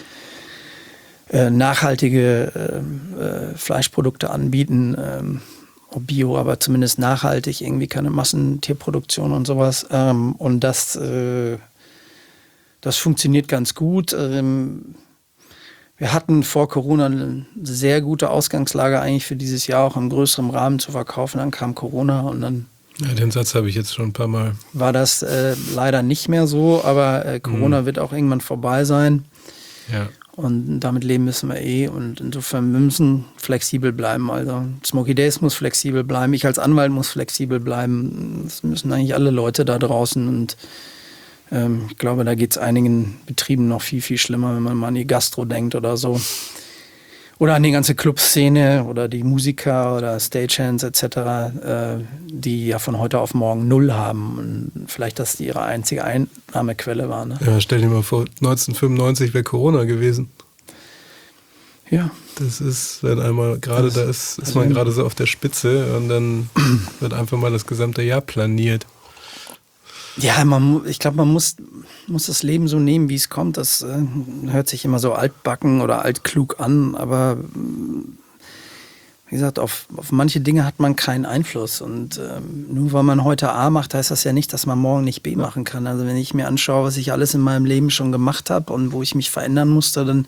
Speaker 1: nachhaltige Fleischprodukte anbieten. Bio, aber zumindest nachhaltig, irgendwie keine Massentierproduktion und sowas. Und das funktioniert ganz gut. Wir hatten vor Corona eine sehr gute Ausgangslage eigentlich für dieses Jahr auch im größeren Rahmen zu verkaufen. Dann kam Corona und dann
Speaker 3: ja, den Satz habe ich jetzt schon ein paar Mal.
Speaker 1: War das leider nicht mehr so, aber Corona wird auch irgendwann vorbei sein.
Speaker 3: Ja.
Speaker 1: Und damit leben müssen wir eh. Und insofern wir müssen flexibel bleiben. Also Smoky Days muss flexibel bleiben. Ich als Anwalt muss flexibel bleiben. Das müssen eigentlich alle Leute da draußen. Und ich glaube, da geht es einigen Betrieben noch viel, viel schlimmer, wenn man mal an die Gastro denkt oder so. Oder an die ganze Clubszene oder die Musiker oder Stagehands etc., die ja von heute auf morgen null haben. Und vielleicht das ihre einzige Einnahmequelle war. Ne?
Speaker 3: Ja, stell dir mal vor, 1995 wäre Corona gewesen.
Speaker 1: Ja. Das
Speaker 3: ist, wenn einmal gerade da ist man gerade so auf der Spitze und dann wird einfach mal das gesamte Jahr planiert.
Speaker 1: Ja, ich glaube, man muss das Leben so nehmen, wie es kommt. Das hört sich immer so altbacken oder altklug an, aber wie gesagt, auf manche Dinge hat man keinen Einfluss. Und nur weil man heute A macht, heißt das ja nicht, dass man morgen nicht B machen kann. Also wenn ich mir anschaue, was ich alles in meinem Leben schon gemacht habe und wo ich mich verändern musste, dann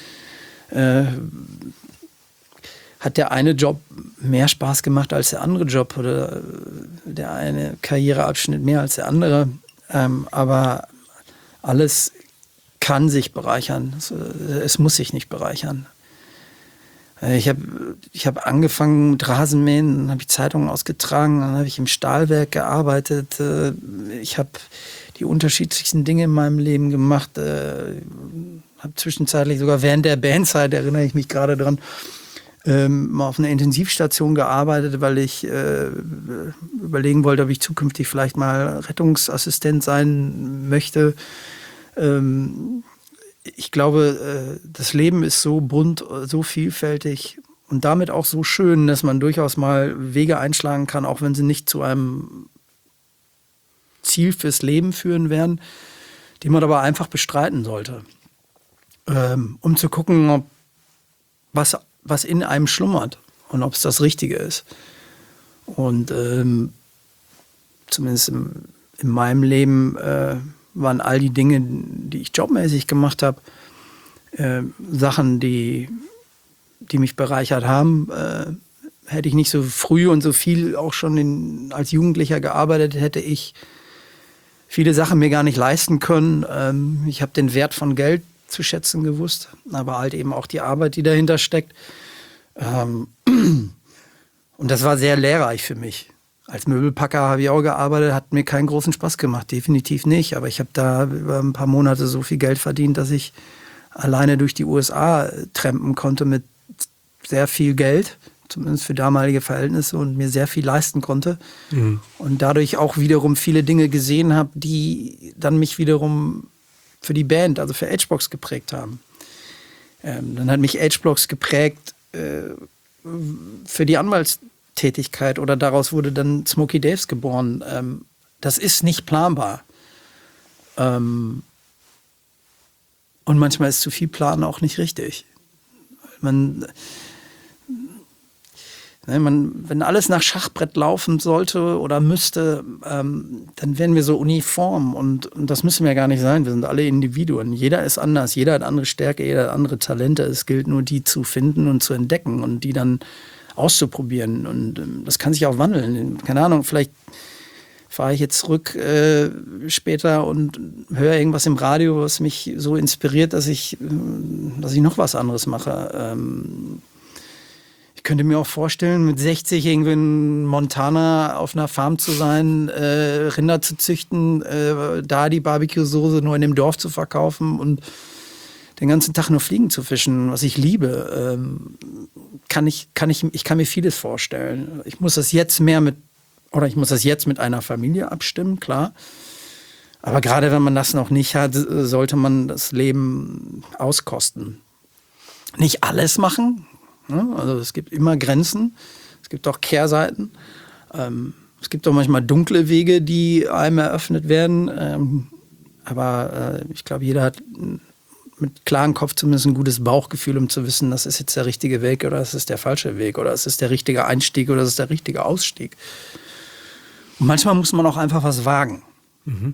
Speaker 1: hat der eine Job mehr Spaß gemacht als der andere Job oder der eine Karriereabschnitt mehr als der andere. Aber alles kann sich bereichern. Es muss sich nicht bereichern. Ich hab angefangen mit Rasenmähen, dann habe ich Zeitungen ausgetragen, dann habe ich im Stahlwerk gearbeitet. Ich habe die unterschiedlichsten Dinge in meinem Leben gemacht. Habe zwischenzeitlich sogar während der Bandzeit, erinnere ich mich gerade dran, mal auf einer Intensivstation gearbeitet, weil ich überlegen wollte, ob ich zukünftig vielleicht mal Rettungsassistent sein möchte. Ich glaube, das Leben ist so bunt, so vielfältig und damit auch so schön, dass man durchaus mal Wege einschlagen kann, auch wenn sie nicht zu einem Ziel fürs Leben führen werden, die man aber einfach bestreiten sollte, um zu gucken, ob was in einem schlummert und ob es das Richtige ist. Und zumindest in meinem Leben waren all die Dinge, die ich jobmäßig gemacht habe, Sachen, die mich bereichert haben. Hätte ich nicht so früh und so viel auch schon als Jugendlicher gearbeitet, hätte ich viele Sachen mir gar nicht leisten können. Ich habe den Wert von Geld zu schätzen gewusst, aber halt eben auch die Arbeit, die dahinter steckt. Und das war sehr lehrreich für mich. Als Möbelpacker habe ich auch gearbeitet, hat mir keinen großen Spaß gemacht, definitiv nicht. Aber ich habe da über ein paar Monate so viel Geld verdient, dass ich alleine durch die USA trampen konnte mit sehr viel Geld, zumindest für damalige Verhältnisse, und mir sehr viel leisten konnte. Mhm. Und dadurch auch wiederum viele Dinge gesehen habe, die dann mich wiederum für die Band, also für H-Box geprägt haben. Dann hat mich H-Box geprägt für die Anwaltstätigkeit oder daraus wurde dann Smoky Days geboren. Das ist nicht planbar. Und manchmal ist zu viel Planen auch nicht richtig. Wenn alles nach Schachbrett laufen sollte oder müsste, dann wären wir so uniform und das müssen wir gar nicht sein. Wir sind alle Individuen. Jeder ist anders, jeder hat andere Stärke, jeder hat andere Talente. Es gilt nur, die zu finden und zu entdecken und die dann auszuprobieren. Und das kann sich auch wandeln. Keine Ahnung, vielleicht fahre ich jetzt zurück später und höre irgendwas im Radio, was mich so inspiriert, dass ich noch was anderes mache. Ich könnte mir auch vorstellen, mit 60 irgendwie in Montana auf einer Farm zu sein, Rinder zu züchten, da die Barbecue-Soße nur in dem Dorf zu verkaufen und den ganzen Tag nur Fliegen zu fischen, was ich liebe. Ich kann mir vieles vorstellen. Ich muss das jetzt mit einer Familie abstimmen, klar. Aber gerade wenn man das noch nicht hat, sollte man das Leben auskosten. Nicht alles machen, ne? Also es gibt immer Grenzen, es gibt auch Kehrseiten. Es gibt auch manchmal dunkle Wege, die einem eröffnet werden. Aber ich glaube, jeder hat mit klarem Kopf zumindest ein gutes Bauchgefühl, um zu wissen, das ist jetzt der richtige Weg oder das ist der falsche Weg oder das ist der richtige Einstieg oder das ist der richtige Ausstieg. Und manchmal muss man auch einfach was wagen.
Speaker 3: Mhm.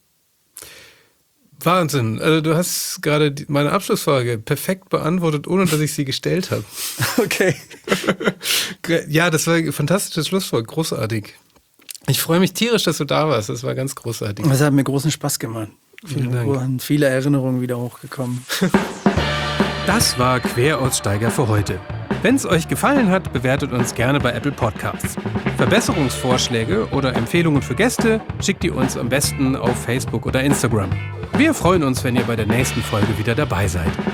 Speaker 3: Wahnsinn. Also du hast gerade meine Abschlussfrage perfekt beantwortet, ohne dass ich sie gestellt habe.
Speaker 1: Okay.
Speaker 3: Ja, das war ein fantastisches Schlusswort. Großartig. Ich freue mich tierisch, dass du da warst. Das war ganz großartig.
Speaker 1: Das hat mir großen Spaß gemacht.
Speaker 3: Vielen Dank.
Speaker 1: Viele Erinnerungen wieder hochgekommen.
Speaker 2: Das war Queraussteiger für heute. Wenn es euch gefallen hat, bewertet uns gerne bei Apple Podcasts. Verbesserungsvorschläge oder Empfehlungen für Gäste schickt ihr uns am besten auf Facebook oder Instagram. Wir freuen uns, wenn ihr bei der nächsten Folge wieder dabei seid.